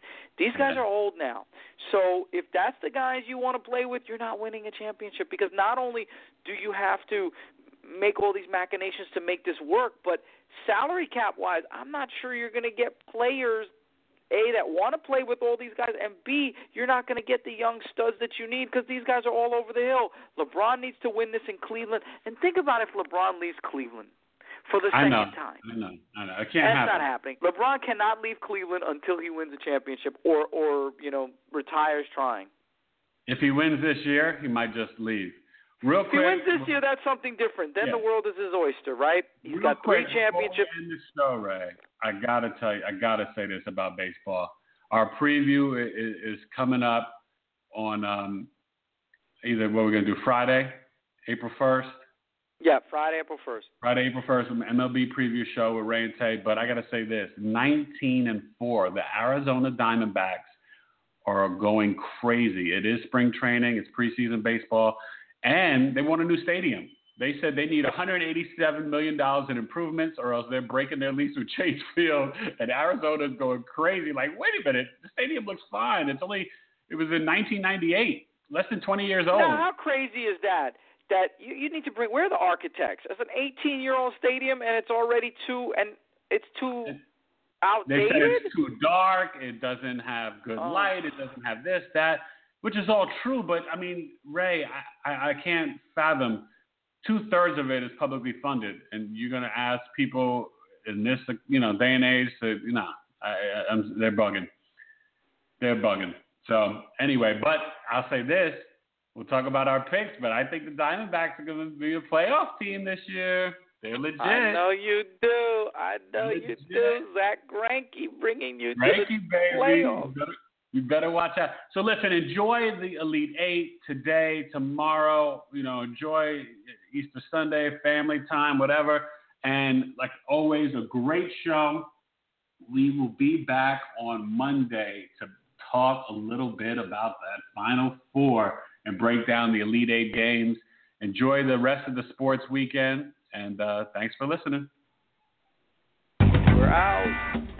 Speaker 3: These guys are old now. So if that's the guys you want to play with, you're not winning a championship, because not only do you have to make all these machinations to make this work, but salary cap-wise, I'm not sure you're going to get players, A, that want to play with all these guys, and B, you're not going to get the young studs that you need, because these guys are all over the hill. LeBron needs to win this in Cleveland. And think about if LeBron leaves Cleveland for the second
Speaker 4: I know,
Speaker 3: time.
Speaker 4: I know, I know. It can't
Speaker 3: That's
Speaker 4: happen.
Speaker 3: not happening. LeBron cannot leave Cleveland until he wins a championship or, or you know, retires trying.
Speaker 4: If he wins this year, he might just leave. Real
Speaker 3: If
Speaker 4: quick.
Speaker 3: he wins this year, that's something different. Then
Speaker 4: Yeah.
Speaker 3: the world is his oyster, right? He's
Speaker 4: Real
Speaker 3: got three
Speaker 4: quick,
Speaker 3: championships.
Speaker 4: Before we end the show, Ray, I gotta tell you, I gotta say this about baseball. Our preview is, is coming up on um, either what we're gonna do Friday, April first.
Speaker 3: Yeah, Friday, April first.
Speaker 4: Friday, April first, M L B preview show with Ray and Tay. But I gotta say this: nineteen and four, the Arizona Diamondbacks are going crazy. It is spring training, it's preseason baseball, and they want a new stadium. They said they need one hundred eighty-seven million dollars in improvements, or else they're breaking their lease with Chase Field. And Arizona's going crazy. Like, wait a minute, the stadium looks fine. It's only, it was in nineteen ninety-eight, less than twenty years old.
Speaker 3: Now, how crazy is that? That you, you need to bring. Where are the architects? It's an eighteen-year-old stadium, and it's already too, and it's too
Speaker 4: They
Speaker 3: outdated.
Speaker 4: said it's too dark. It doesn't have good
Speaker 3: Oh.
Speaker 4: light. It doesn't have this, that, which is all true. But I mean, Ray, I, I, I can't fathom. Two thirds of it is publicly funded, and you're going to ask people in this, you know, day and age to, you know, I, I, I'm, they're bugging. They're bugging. So anyway, but I'll say this. We'll talk about our picks, but I think the Diamondbacks are going to be a playoff team this year. They're legit.
Speaker 3: I know you do. I know
Speaker 4: Legit.
Speaker 3: you do. Zach Greinke bringing you
Speaker 4: Greinke,
Speaker 3: to the
Speaker 4: baby.
Speaker 3: playoffs.
Speaker 4: You better, you better watch out. So listen, enjoy the Elite Eight today, tomorrow. You know, enjoy Easter Sunday, family time, whatever. And like always, a great show. We will be back on Monday to talk a little bit about that Final Four and break down the Elite Eight games. Enjoy the rest of the sports weekend, and uh, thanks for listening.
Speaker 3: We're out.